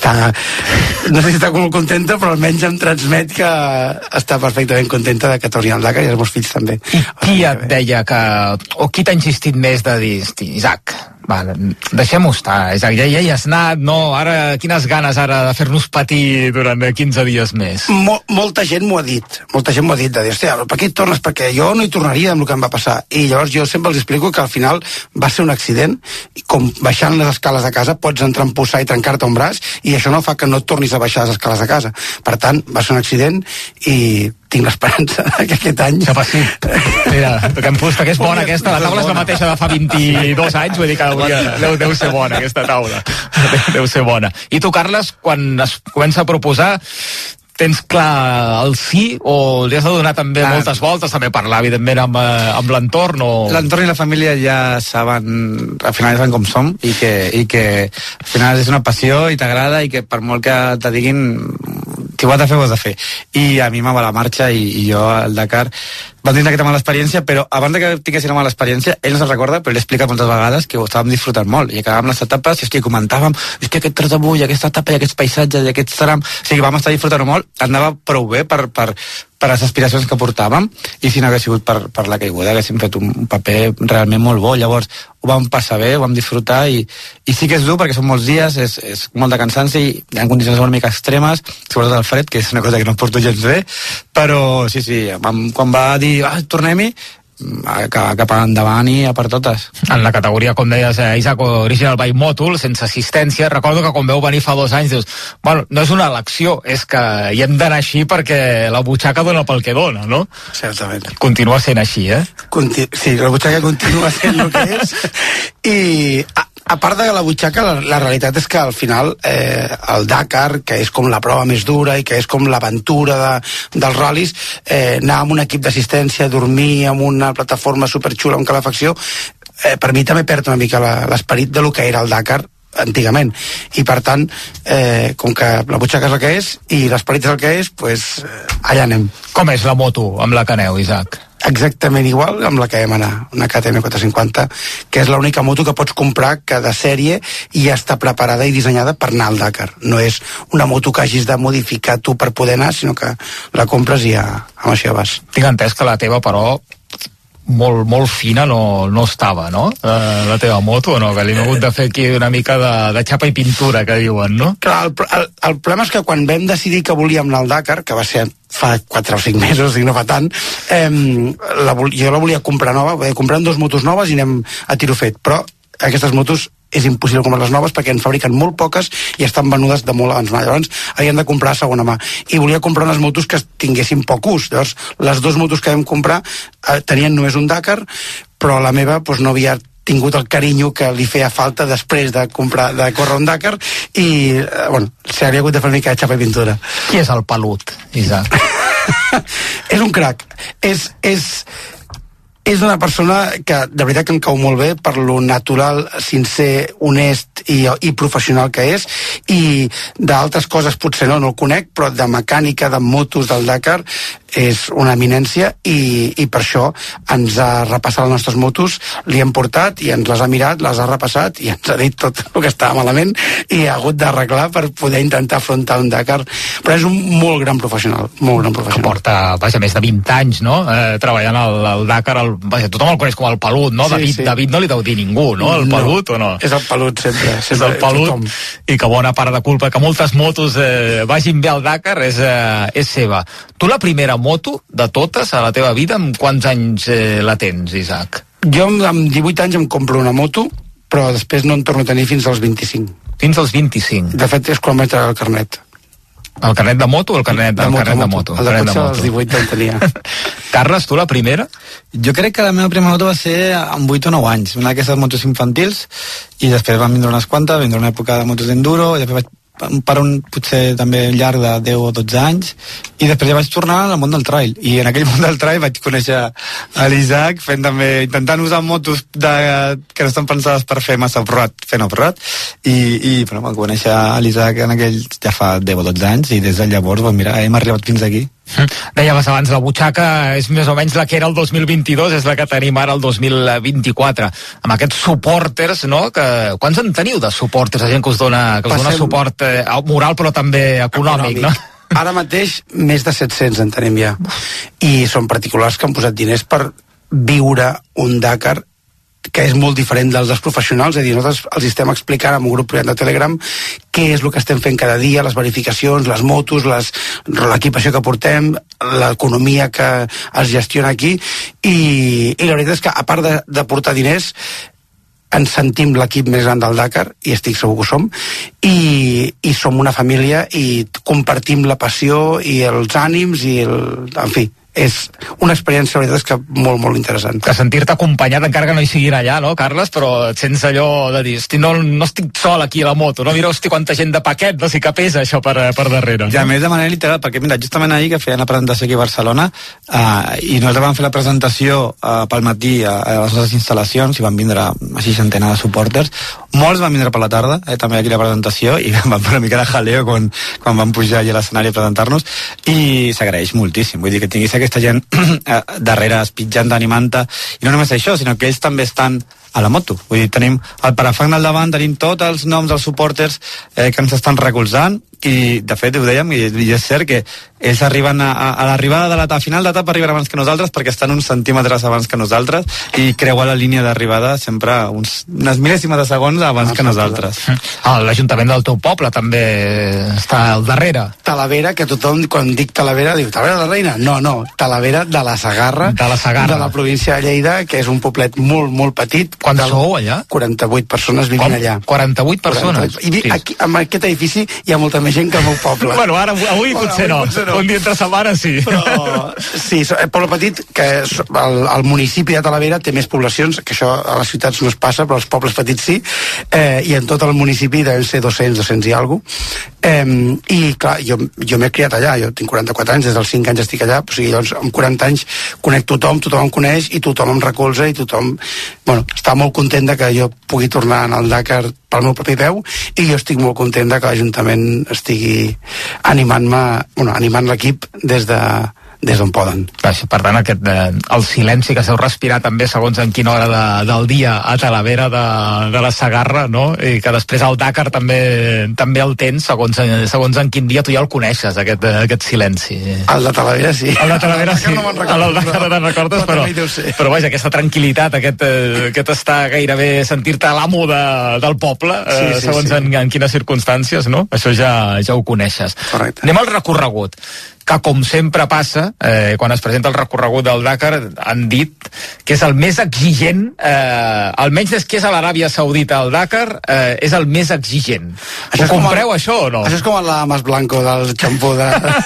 no sé si està molt contenta, però almenys em transmet que està perfectament contenta de que torni al Dakar, i els meus fills també. I qui et deia que... o qui t'ha insistit més de dir, Isaac, deixem-ho estar, Isaac, ja hi has anat, no? Ara, quines ganes ara de fer-nos patir durant 15 dies més? Molta gent m'ho ha dit, de dir, hòstia, per què hi tornes? Perquè jo no hi tornaria amb el que em va passar, i llavors jo sempre els explico que al final va ser un accident, i com baixant les escales de casa pots entrampussar i trencar-te un braç, i això no fa que no tornis a baixar les escales de casa. Per tant, va ser un accident, i tinc l'esperança que aquest any... Que passi. Mira, que em fusta, que és bona aquesta. La taula és la mateixa de fa 22 anys, vull dir que deu ser bona, aquesta taula. Deu ser bona. I tu, Carles, quan es comença a proposar, tens clar el sí, o li has de donar també moltes voltes, també parlar, evidentment, amb l'entorn? L'entorn i la família ja saben, al final ja saben com som, i que al final és una passió i t'agrada, i que per molt que te diguin, si ho has de fer, ho has de fer. I a mi m'ha va la marxa, i jo al Dakar vam tindre aquesta mala experiència, però abans que tinguessin una mala experiència, ell no se'n recorda, però l'he explicat moltes vegades que ho estàvem disfrutant molt, i acabàvem les etapes, i comentàvem, que aquest tros d'avui, aquesta etapa, i aquests paisatges, i aquests trams, o sigui, vam estar disfrutant molt, anava prou bé per les aspiracions que portàvem, i si no hagués sigut per la caiguda, haguéssim fet un paper realment molt bo. Llavors ho vam passar bé, ho vam disfrutar, i sí que és dur perquè són molts dies, és molt de cansanci, i hi ha condicions una mica extremes, sobretot el fred, que és una cosa que no porto gens bé, però sí, quan va dir tornem-hi, cap endavant i a per totes. En la categoria, com deies, Isaac, Original by Motul, sense assistència, recordo que quan veu venir fa 2 anys dius, bueno, no és una elecció, és que hi hem d'anar així perquè la butxaca dona pel que dona, no? Certament. Continua sent així, Sí, la butxaca continua sent el que és, i a part de la butxaca, la realitat és que al final el Dakar, que és com la prova més dura i que és com l'aventura dels ral·lis, anar amb un equip d'assistència, dormir amb una plataforma superxula amb calefacció, per mi també perd una mica l'esperit de lo que era el Dakar antigament, i per tant com que la butxaca és el que és i l'esperit és el que és, doncs allà anem. Com és la moto amb la que aneu, Isaac? Exactament igual amb la que vam anar, una KTM 450, que és l'única moto que pots comprar que de sèrie i ja està preparada i dissenyada per anar al Dakar. No és una moto que hagis de modificar tu per poder anar, sinó que la compres i ja amb això vas. Tinc entès que la teva, però, molt fina no estava, no? La teva moto, no? Que li hem hagut de fer aquí una mica de xapa i pintura, que diuen, no? Clar, el problema és que quan vam decidir que volíem anar al Dakar, que va ser fa 4 o 5 mesos, i no fa tant, jo la volia comprar nova, comprant 2 motos noves i anem a tiro fet, però aquestes motos és impossible comprar les noves perquè en fabriquen molt poques i estan venudes de molt abans. Llavors havien de comprar a segona mà, i volia comprar unes motos que tinguessin poc ús. Llavors les 2 motos que vam comprar tenien només un Dakar, però la meva no havia tingut el carinyo que li feia falta després de córrer un Dakar, i s'hi havia hagut de fer una mica de xapa i pintura. Qui és el pelut, Isaac? És un crac. És una persona que de veritat que em cau molt bé per lo natural, sincer, honest i professional que és, i d'altres coses potser no el conec, però de mecànica, de motos del Dakar, és una eminència i per això ens ha repassat les nostres motos, li hem portat i ens les ha mirat, les ha repassat i ens ha dit tot el que estava malament i ha hagut d'arreglar per poder intentar afrontar un Dakar, però és un molt gran professional, molt gran professional. Que porta, vaja, més de 20 anys, no?, treballant al Dakar, vaja, tothom el coneix com el Pelut, no? Sí, David no li deu dir ningú, no?, el Pelut, o no? És el Pelut sempre és el Pelut, tothom. I que bona part de culpa que moltes motos vagin bé al Dakar és seva. Tu la primera moto de totes a la teva vida, amb quants anys la tens, Isaac? Jo amb 18 anys em compro una moto, però després no en torno a tenir fins als 25. Fins als 25? De fet, és quan vaig treure el carnet. El carnet de moto o el carnet de moto? El de cotxe als 18 en tenia. Carles, tu la primera? Jo crec que la meva primera moto va ser amb 8 o 9 anys, una d'aquestes motos infantils, i després van vindre unes quantes, vindre una època de motos d'enduro, i després vaig per un potser també llarg de 10 o 12 anys, i després ja vaig tornar al món del trail, i en aquell món del trail vaig conèixer a l'Isaac intentant usar motos que no estan pensades per fer massa fent off-road, i bueno, vaig conèixer a l'Isaac en aquell ja fa 10 o 12 anys, i des de llavors, doncs mira, hem arribat fins aquí. Deies abans, la butxaca és més o menys la que era el 2022, és la que tenim ara el 2024, amb aquests supporters, no? Quants en teniu de supporters, la gent que us dona suport moral però també econòmic, no? Ara mateix més de 700 en tenim ja, i són particulars que han posat diners per viure un Dakar que és molt diferent dels professionals, és a dir, nosaltres els estem explicant en un grup privat de Telegram què és el que estem fent cada dia, les verificacions, les motos, l'equipació que portem, l'economia que es gestiona aquí, i la veritat és que a part de portar diners ens sentim l'equip més gran del Dakar, i estic segur que ho som, i som una família i compartim la passió i els ànims i en fi, és una experiència, la veritat és que molt, molt interessant. Que sentir-te acompanyat, encara que no hi siguin allà, no, Carles? Però et sents allò de dir, hosti, no estic sol aquí a la moto, no? Mira, hosti, quanta gent de paquet, no sé què pesa això per darrere. I a més de manera literal, perquè mira, justament ahir que feien la presentació aquí a Barcelona, i nosaltres vam fer la presentació pel matí a les nostres instal·lacions, i van vindre una seixantena de supporters, molts van vindre per la tarda, també aquí a la presentació, i van fer una mica de jaleo quan van pujar allà a l'escenari a presentar-nos, i s'agraeix moltíssim, vull dir que tinguis aquesta gent darrere espitjant, animant-te, i no només això, sinó que ells també estan a la moto, vull dir, tenim el parafang al davant, tenim tots els noms dels supporters que ens estan recolzant, i de fet ho dèiem, i és cert que ells arriben a l'arribada a final d'etapa arriben abans que nosaltres, perquè estan uns centímetres abans que nosaltres, i creuen la línia d'arribada sempre unes mil·lèsimes de segons abans que nosaltres. L'Ajuntament del teu poble també està al darrere. Talavera, que tothom quan dic Talavera diu Talavera de la Reina, no, Talavera de la Segarra, de la província de Lleida, que és un poblet molt, molt petit. Quants sou allà? 48 persones vivint allà. 48 persones? I aquí, en aquest edifici hi ha molta més gent que al meu poble. Bueno, avui potser no. Un dia entre setmana sí. Però, sí, poble petit, que el municipi de Talavera té més poblacions, que això a les ciutats no es passa, però als pobles petits sí, i en tot el municipi deuen ser 200 i alguna cosa. I clar, jo m'he criat allà, jo tinc 44 anys, des dels 5 anys estic allà, o sigui, doncs amb 40 anys conec tothom em coneix, i tothom em recolza, i tothom, bueno, està molt content de que jo pugui tornar al Dakar pel meu propi peu, i jo estic molt content de que l'Ajuntament estigui animant l'equip des d'on poden. Per tant, el silenci que seu respirar també segons en quina hora del dia a Talavera de la Segarra, no? I que després al Dakar també el tens segons en quin dia tu ja el coneixes, aquest silenci. El de Talavera sí. El de Talavera sí. El Dakar no te'n recordes, però vaja, aquesta tranquil·litat, aquest estar gairebé, sentir-te l'amo del poble, segons en quines circumstàncies, no? Això ja ho coneixes. Correcte. Anem al recorregut, que com sempre passa, quan es presenta el recorregut del Dakar, han dit que és el més exigent, almenys des que és a l'Aràbia Saudita el Dakar, és el més exigent. Ho compreu, això, o no? Això és com el Lamas Blanco del xampú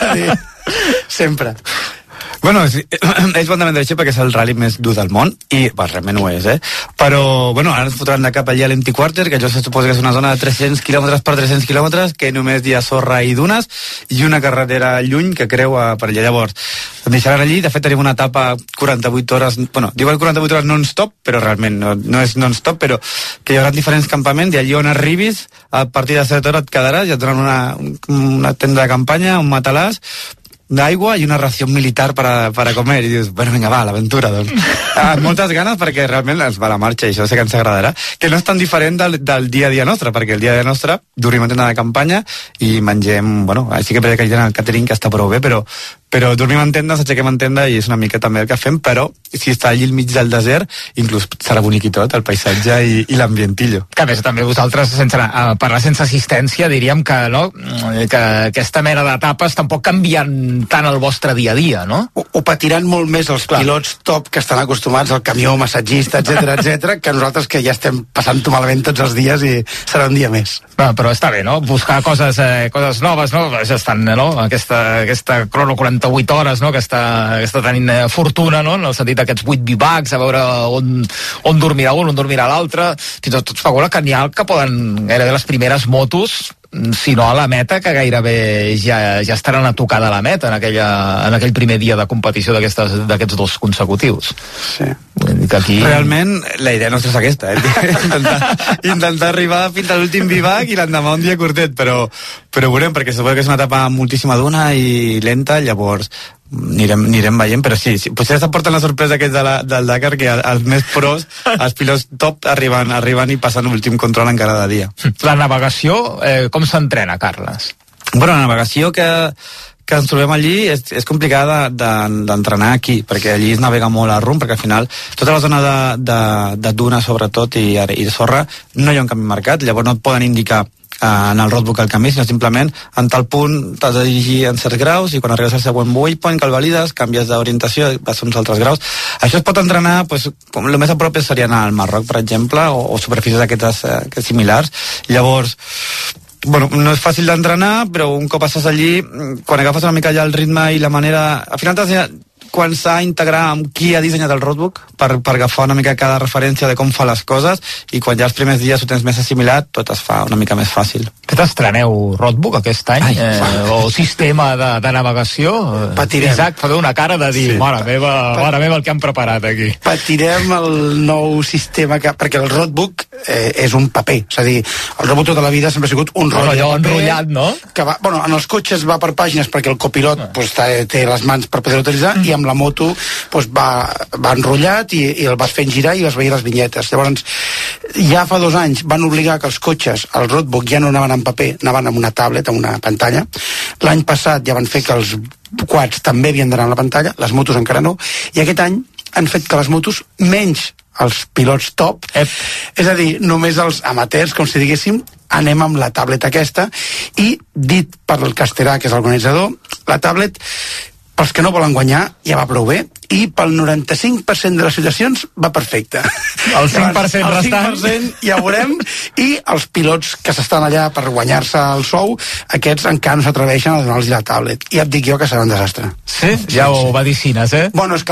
sempre. Bueno, ells van demanar això perquè és el rally més dur del món, i realment ho és, però bueno, ara ens fotran de cap allà a l'Empty Quarter, que jo se suposa que és una zona de 300 quilòmetres per 300 quilòmetres, que només hi ha sorra i dunes, i una carretera lluny que creua per allà. Llavors em deixaran allí, de fet tenim una etapa 48 hores, bueno, diuen 48 hores non-stop, però realment no és non-stop, però que hi haurà diferents campaments, i allí on arribis, a partir de 7 hores et quedaràs, i et donen una tenda de campanya, un matalàs, d'aigua i una ració militar para comer, i dius, bueno, vinga, va, l'aventura, doncs. Amb moltes ganes, perquè realment ens va la marxa, i això sé que ens agradarà, que no és tan diferent del dia a dia nostre, perquè el dia a dia nostre dormim en tenda de campanya i mengem, bueno, sí que hi ha el catering que està prou bé, però dormim en tenda, s'aixequem en tenda i és una mica també el que fem, però si està allí al mig del desert, inclús serà bonic i tot, el paisatge i l'ambientillo. Que a més també vosaltres, sense parlar sense assistència, diríem que, no, que aquesta mena d'etapes tampoc canvien tant el vostre dia a dia, no? Ho patiran molt més els pilots top que estan acostumats al camió, massatgista, etc que nosaltres que ja estem passant-ho malament tots els dies i serà un dia més. Però està bé, no? Buscar coses noves, no? Ja estan, no? Aquesta crono 48 hores, no? Que està tenint fortuna, no? En el sentit d'aquests 8 bivacs, a veure on dormirà un, on dormirà l'altre. Fins i tot figura que n'hi ha que poden gairebé les primeres motos, si no a la meta, que gairebé ja estaran a tocar de la meta en aquell primer dia de competició d'aquests 2 consecutius. Sí. Que aquí... Realment, la idea nostra és aquesta, intentar arribar fins a l'últim bivac i l'endemà un dia curtet, però veurem, perquè suposo que és una etapa amb moltíssima duna i lenta, llavors anirem veient, però sí, potser s'aporten la sorpresa aquests del Dakar, que els més pros, els pilots top arriben i passen l'últim control encara de dia. La navegació, com s'entrena, Carles? Bueno, la navegació que ens trobem allí és complicada d'entrenar aquí, perquè allí es navega molt a rumb, perquè al final tota la zona de duna sobretot i de sorra no hi ha un camí marcat, llavors no et poden indicar en el roadbook el camí, sinó simplement en tal punt t'has de dirigir en certs graus i quan arribes al següent waypoint que el valides, canvies d'orientació i vas a uns altres graus. Això es pot entrenar, com el més a prop seria anar al Marroc, per exemple, o superfícies d'aquestes similars. Llavors, bueno, no és fàcil d'entrenar, però un cop estàs allí, quan agafes una mica ja el ritme i la manera... Al final t'has quan s'ha d'integrar amb qui ha dissenyat el roadbook per agafar una mica cada referència de com fa les coses, i quan ja els primers dies ho tens més assimilat, tot es fa una mica més fàcil. Què t'estreneu roadbook aquest any? O sistema de navegació? Patirem. Isaac fa una cara de dir, mare meva el que han preparat aquí. Patirem el nou sistema, perquè el roadbook és un paper, és a dir, el roadbook tota la vida sempre ha sigut un rotllo de paper, enrotllat, no? Que va, bueno, en els cotxes va per pàgines perquè el copilot té les mans per poder utilitzar, i amb la moto va enrotllat i el vas fent girar i vas veient les vinyetes. Llavors, ja fa 2 anys van obligar que els cotxes, el roadbook, ja no anaven en paper, anaven amb una tablet, amb una pantalla. L'any passat ja van fer que els quads també havien d'anar a la pantalla, les motos encara no, i aquest any han fet que les motos, menys els pilots top, és a dir, només els amateurs, com si diguéssim, anem amb la tablet aquesta, i dit per el Casterà, que és l'organitzador, la tablet, pels que no volen guanyar, ja va prou bé, i pel 95% de les situacions va perfecte. El 5% restant? El 5% ja ho veurem, i els pilots que s'estan allà per guanyar-se el sou, aquests encara no s'atreveixen a donar-los la tablet. I ja et dic jo que serà un desastre. Sí? Ja ho vaticines, Bueno, és que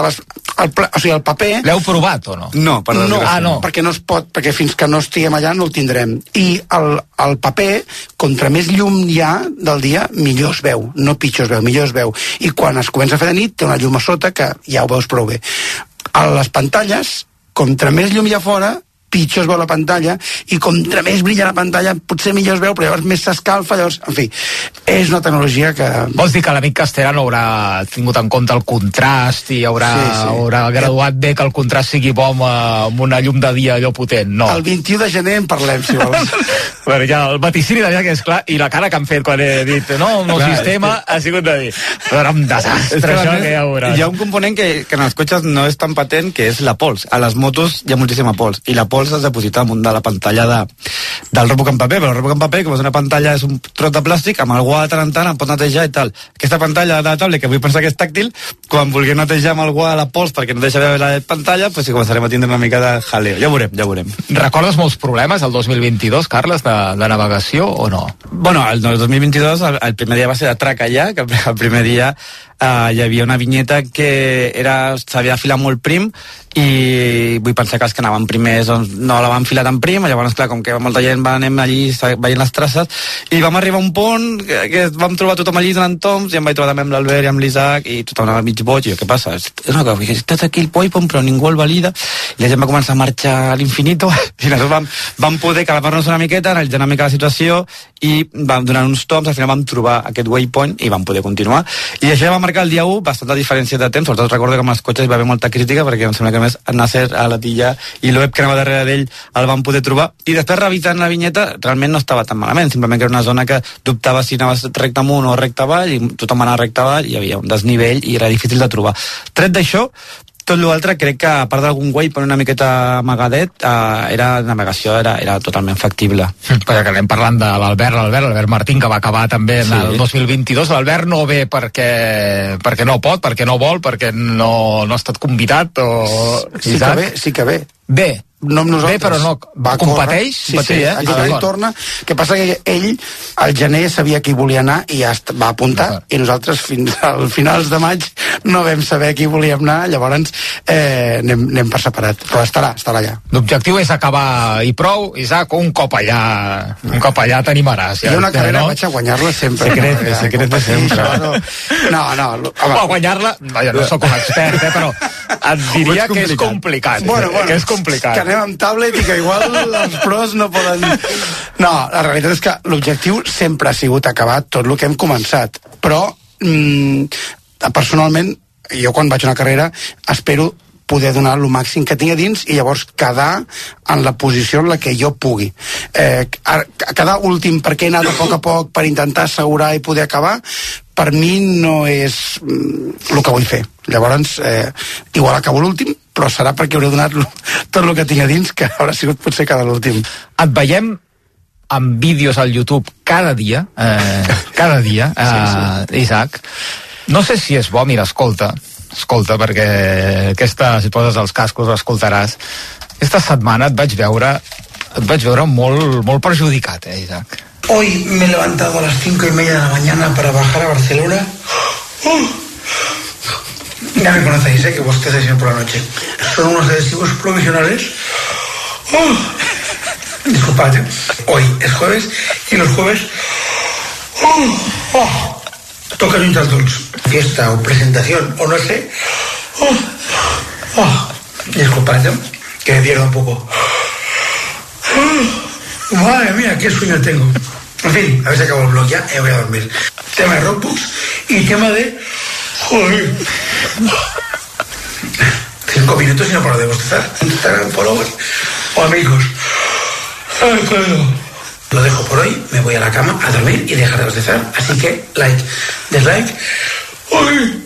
el paper... L'heu provat o no? No, no, perquè no es pot, perquè fins que no estiguem allà no el tindrem. I el paper, contra més llum hi ha del dia, millor es veu, no pitjor es veu, millor es veu. I quan es comença a fer de nit, té una llum a sota que ja ho veus prou bé. A les pantalles, contra més llum hi ha fora, pitjor es veu la pantalla, i contra més brilla la pantalla, potser millor es veu, però llavors més s'escalfa, llavors, en fi, és una tecnologia que... Vols dir que l'amic Casterà no haurà tingut en compte el contrast i haurà graduat bé que el contrast sigui bo amb una llum de dia allò potent? No. El 21 de gener en parlem, si vols. Bueno, ja el vaticini de que és clar, i la cara que han fet quan he dit un nou sistema ha sigut de dir, però era un desastre això que ja veuràs. Hi ha un component que en els cotxes no és tan patent, que és la pols. A les motos hi ha moltíssima pols, i la pols es deposita damunt de la pantalla del roadbook en paper, però el roadbook en paper, com és una pantalla, és un trot de plàstic, amb algú de tant en tant em pot netejar i tal. Aquesta pantalla de la tablet, que vull pensar que és tàctil, quan vulguem netejar amb algú a la pols perquè no deixa veure la pantalla, doncs començarem a tindre una mica de jaleo. Ja ho veurem. Recordes molts problemes el 2022, Carles, de navegació o no? Bueno, el 2022, el primer dia va ser de trac allà, que el primer dia hi havia una vinyeta que s'havia de filar molt prim, i vull pensar que els que anaven primers doncs, no la van filar tan prim, llavors clar, com que molta gent anem allí veient les traces, i vam arribar a un pont que vam trobar tothom allí donant toms, i em vaig trobar també amb l'Albert i amb l'Isaac, i tothom anava mig boig, i jo, què passa? No, que estàs aquí el waypoint però ningú el valida, la gent va començar a marxar a l'infinito i nosaltres vam poder calmar-nos una miqueta, analitzar una mica la situació i vam donar uns toms, al final vam trobar aquest waypoint i vam poder continuar. I això ja va marcar el dia 1 bastanta diferència de temps, sobretot recordo que amb els cotxes hi va haver molta crítica perquè em sembla que més Nasser, a la Tilla i l'Oeb que anava darrere d'ell el van poder trobar i després revisant la vinyeta realment no estava tan malament, simplement que era una zona que dubtava si anaves recte amunt o recte avall i tothom anava recte avall i hi havia un desnivell i era difícil de trobar. Tret d'això, tot l'altre crec que a part d'algun waypoint una miqueta amagadet era navegació, era totalment factible. Perquè que anem parlant de l'Albert Martín, que va acabar també en el 2022. L'Albert no ve perquè no pot, perquè no vol, perquè no ha estat convidat o... Sí que ve. No amb nosaltres. Bé, però no competeix? Sí, ell torna. Que passa que ell al gener sabia que hi volia anar i ja va apuntar i nosaltres fins al finals de maig no vam saber qui volíem anar, llavors anem per separat, però estarà allà. L'objectiu és acabar i prou, Isaac, un cop allà t'animaràs. Ja, una carrera vaig a guanyar-la sempre. Secret de sempre. No, guanyar-la, jo no sóc un expert, però et diria que és complicat. Que és complicat. Anem amb tablet i que igual els pros no poden... No, la realitat és que l'objectiu sempre ha sigut acabar tot el que hem començat, però personalment jo quan vaig a una carrera espero poder donar el màxim que tinc a dins i llavors quedar en la posició en la que jo pugui. Quedar últim perquè he anat a poc per intentar assegurar i poder acabar, per mi no és el que vull fer. Llavors, igual acabo l'últim, però serà perquè hauré donat tot el que tinc a dins, que haurà sigut potser cada l'últim. Et veiem amb vídeos al YouTube cada dia, Isaac. No sé si és bo, mira, escolta, perquè si poses els cascos l'escoltaràs. Esta setmana et vaig veure molt perjudicat, Isaac. Hoy me he levantado a las 5:30 de la mañana para bajar a Barcelona. Ya me conocéis, que bostezo siempre por la noche. Son unos adhesivos provisionales. Disculpad, hoy es jueves y los jueves toca juntar dolç. Fiesta o presentación o no sé. Disculpad, que me pierdo un poco. Madre mía, qué sueño tengo. En fin, a ver si acabo el blog ya y voy a dormir. Tema de Robux y tema de... Joder. 5 minutos y no paro de bostezar. Instagram, followers o amigos. Ay, claro. Lo dejo por hoy, me voy a la cama a dormir y dejar de bostezar. Así que, like, dislike. ¡Uy!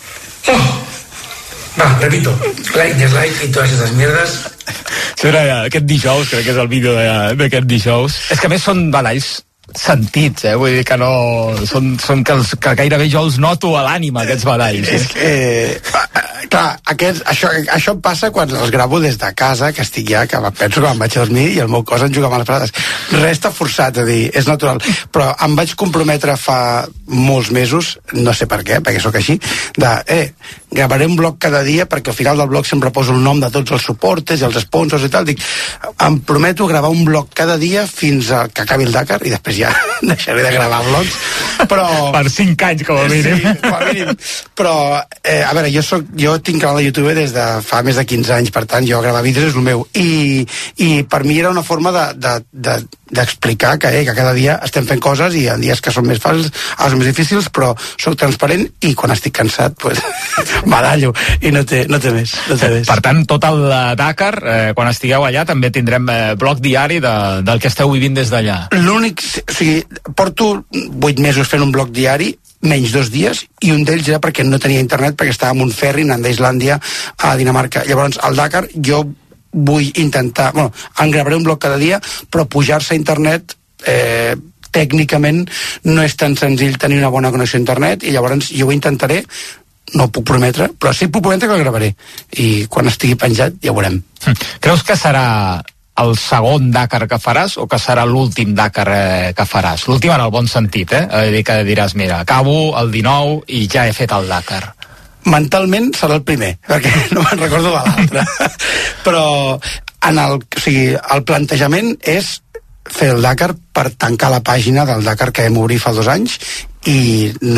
Va, repito, like, dislike y todas esas mierdas. Serà aquest dijous, crec que és el vídeo d'aquest dijous. És que a més són badalls sentits, vull dir que no... Són que gairebé jo els noto a l'ànima, aquests badalls. És que... Clar, això passa quan els gravo des de casa, que estic ja, que penso que me'n vaig a dormir i el meu cos em juga amb les parades. Res està forçat, a dir, és natural. Però em vaig comprometre fa molts mesos, no sé per què, perquè sóc així, gravaré un blog cada dia, perquè al final del blog sempre poso el nom de tots els suportes i els sponsors i tal. Dic, em prometo gravar un blog cada dia fins que acabi el Dakar i després ja deixaré de gravar blogs. Però... Per 5 anys, com a mínim. Sí, com a mínim. Però, a veure, jo tinc canal de YouTube des de fa més de 15 anys, per tant, jo gravar vídeos és el meu. I per mi era una forma d'explicar que cada dia estem fent coses i en dies que són més fàcils, els més difícils, però soc transparent i quan estic cansat, pues, badallo i no té més. Per tant, tot el Dakar, quan estigueu allà, també tindrem blog diari del que esteu vivint des d'allà. L'únic, o sigui, porto 8 mesos fent un blog diari, menys 2 dies, i un d'ells era perquè no tenia internet, perquè estava en un ferri anant d'Islàndia a Dinamarca. Llavors, al Dakar jo vull intentar, en gravaré un blog cada dia, però pujar-se a internet tècnicament no és tan senzill tenir una bona connexió a internet, i llavors jo ho intentaré, no ho puc prometre, però sí puc prometre que el gravaré, i quan estigui penjat ja ho veurem. Creus que serà el segon Dakar que faràs o que serà l'últim Dakar que faràs? L'últim en el bon sentit, que diràs, mira, acabo el 19 i ja he fet el Dakar. Mentalment serà el primer, perquè no me'n recordo de l'altre. Però el plantejament és fer el Dakar per tancar la pàgina del Dakar que vam obrir fa 2 anys i no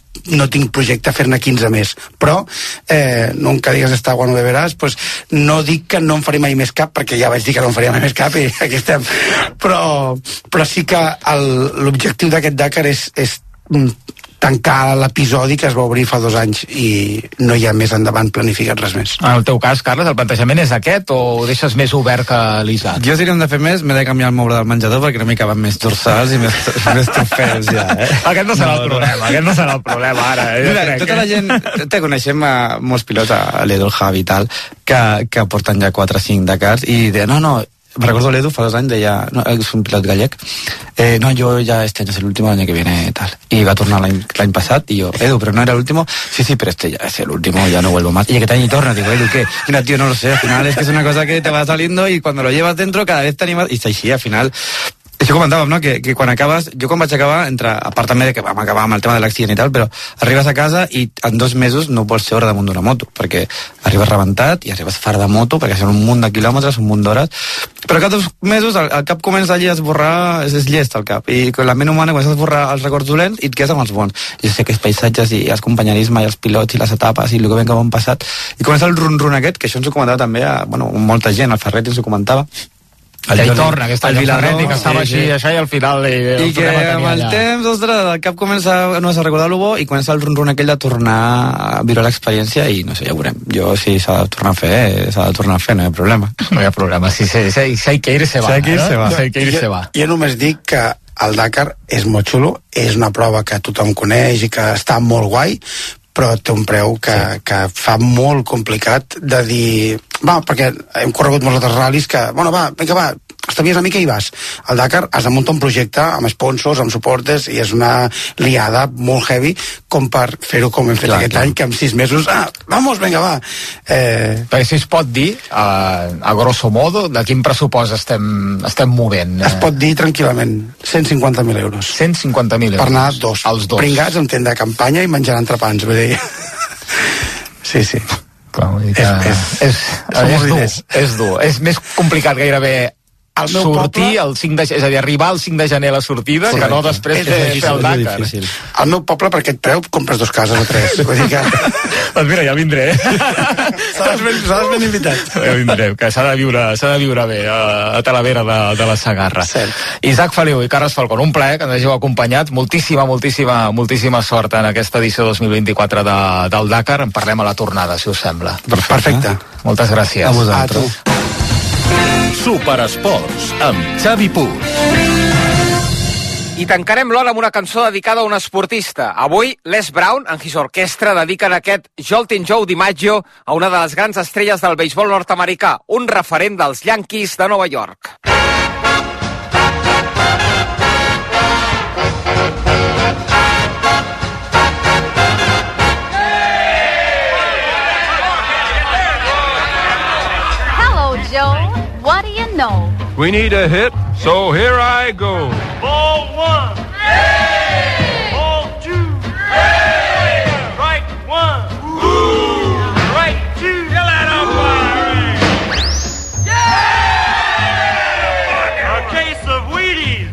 no tinc projecte a fer-ne 15 més, però nunca digues esta agua no beberàs, pues, no dic que no en faré mai més cap, perquè ja vaig dir que no en faria mai més cap i aquí estem, però sí que l'objectiu d'aquest Dakar és tancar l'episodi que es va obrir fa 2 anys i no hi ha més endavant planificat res més. En el teu cas, Carles, el plantejament és aquest o ho deixes més obert que l'Isaac? Jo, si n'hem de fer més, m'he de canviar el moble del menjador perquè no m'hi caben més dorsals i més trofeus ja, Aquest no serà el problema, ara. Mira, tota la gent, coneixem molts pilots, a l'Edu, el Javi i tal, que porten ja 4 o 5 Dakars i de no, recuerdo l'Edu fa 2 anys deia, no, és un pilot gallec, no, yo ya este año es el último, el año que viene tal, y va a tornar l'any passat y yo, Edu, pero no era el último, sí, pero este ya es el último, ya no vuelvo más, y aquest any hi torna, digo, Edu, ¿qué? Mira, tío, no lo sé, al final es que es una cosa que te va saliendo y cuando lo llevas dentro cada vez te animas, y està així, al final això comentàvem, no? Que quan acabes, jo quan vaig acabar, a part també de que vam acabar amb el tema de l'accident i tal, però arribes a casa i en 2 mesos no vols seure damunt d'una moto, perquè arribes rebentat i arribes fart de moto, perquè són un munt de quilòmetres, un munt d'hores, però cada 2 mesos el cap comença allí a esborrar, és llest el cap, i la ment humana comença a esborrar els records dolents i et quedes amb els bons. Jo sé que els paisatges i els companyerisme i els pilots i les etapes i el que ben que ho han passat, i comença el run-run aquest, que això ens ho comentava també molta gent, el Ferret ens ho comentava, el torna, aquest any el Ferretti, que estava així, això, i al final i que amb el temps, ostres, el cap comença a recordar-lo bo i comença el run-run aquell de tornar a viure l'experiència i no sé, ja ho veurem. Jo, si s'ha de tornar a fer, no hi ha problema. No hi ha problema, si hay que irse va. Jo només dic que el Dakar és molt xulo, és una prova que tothom coneix i que està molt guai, però té un preu que fa molt complicat de dir... perquè hem corregut molts altres ral·lis que... vinga, estavies una mica i vas. Al Dakar has de muntar un projecte amb sponsors, amb suportes, i és una liada molt heavy com per fer-ho com hem fet aquest any, que en 6 mesos... vamos, vinga, va! Perquè si es pot dir, a grosso modo, de quin pressupost estem movent? Es pot dir tranquil·lament 150.000 euros. 150.000 euros. Per anar els dos. Pringats amb tenda de campanya i menjant entrepans, vull dir... Sí. Clar, és dur. És més complicat gairebé sortir el 5 de gener, és a dir, arribar el 5 de gener a la sortida, que no després fer el Dakar. Al meu poble, per aquest preu, compres 2 cases o 3. Vull dir que... Doncs mira, ja vindré. Seràs ben invitat. Ja vindré, que s'ha de viure bé a Talavera de la Segarra. Isaac Feliu i Carles Falcón, un plaer que ens hàgiu acompanyat. Moltíssima sort en aquesta edició 2024 del Dakar. En parlem a la tornada, si us sembla. Perfecte. Moltes gràcies. A vosaltres. Superesports, amb Xavi Puig. I tancarem l'hora amb una cançó dedicada a un esportista. Avui, Les Brown, en His Orchestra, dediquen aquest Joltin' Joe DiMaggio a una de les grans estrelles del beisbol nord-americà, un referent dels Yankees de Nova York. Hello, Joe. What do you know? We need a hit, so here I go. Ball 1. Hey! Ball 2. Hey! Strike 1. Ooh! Strike 2. Kill that umpire. Yeah! A case of Wheaties.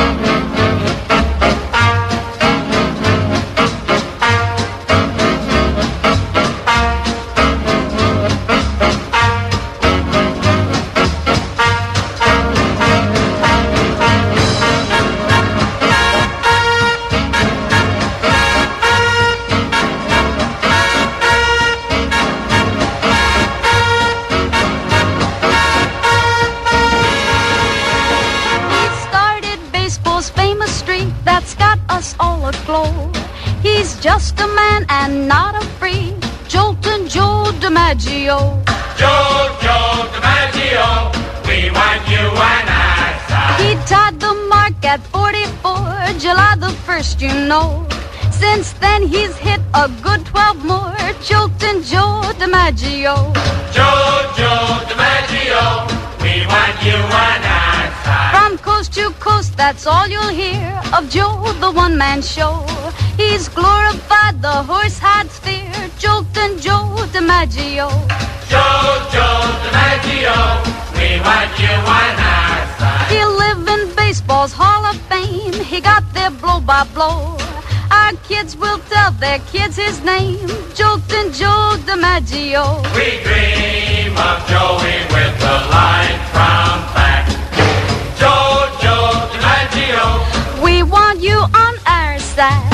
All aglow. He's just a man and not a freak. Joltin' Joe DiMaggio. Joe DiMaggio, we want you and I. He tied the mark at 44, July the 1st, you know. Since then he's hit a good 12 more. Joltin' Joe DiMaggio. Joe DiMaggio, we want you and I. From coast to coast, that's all you'll hear of Joe, the one-man show. He's glorified the horse-hide sphere, Joltin' Joe DiMaggio. Joe DiMaggio, we want you on our side. He'll live in baseball's Hall of Fame. He got there blow by blow. Our kids dads will tell their kids his name, Joltin' Joe DiMaggio. We dream of Joey with the light brown back. Joe DiMaggio. We want you on our side.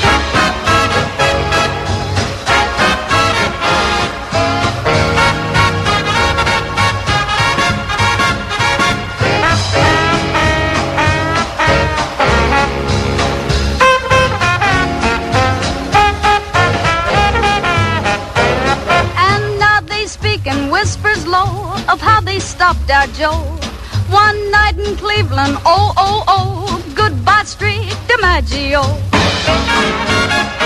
Whispers low of how they stopped our Joe one night in Cleveland. Oh, oh, oh, goodbye, Street DiMaggio.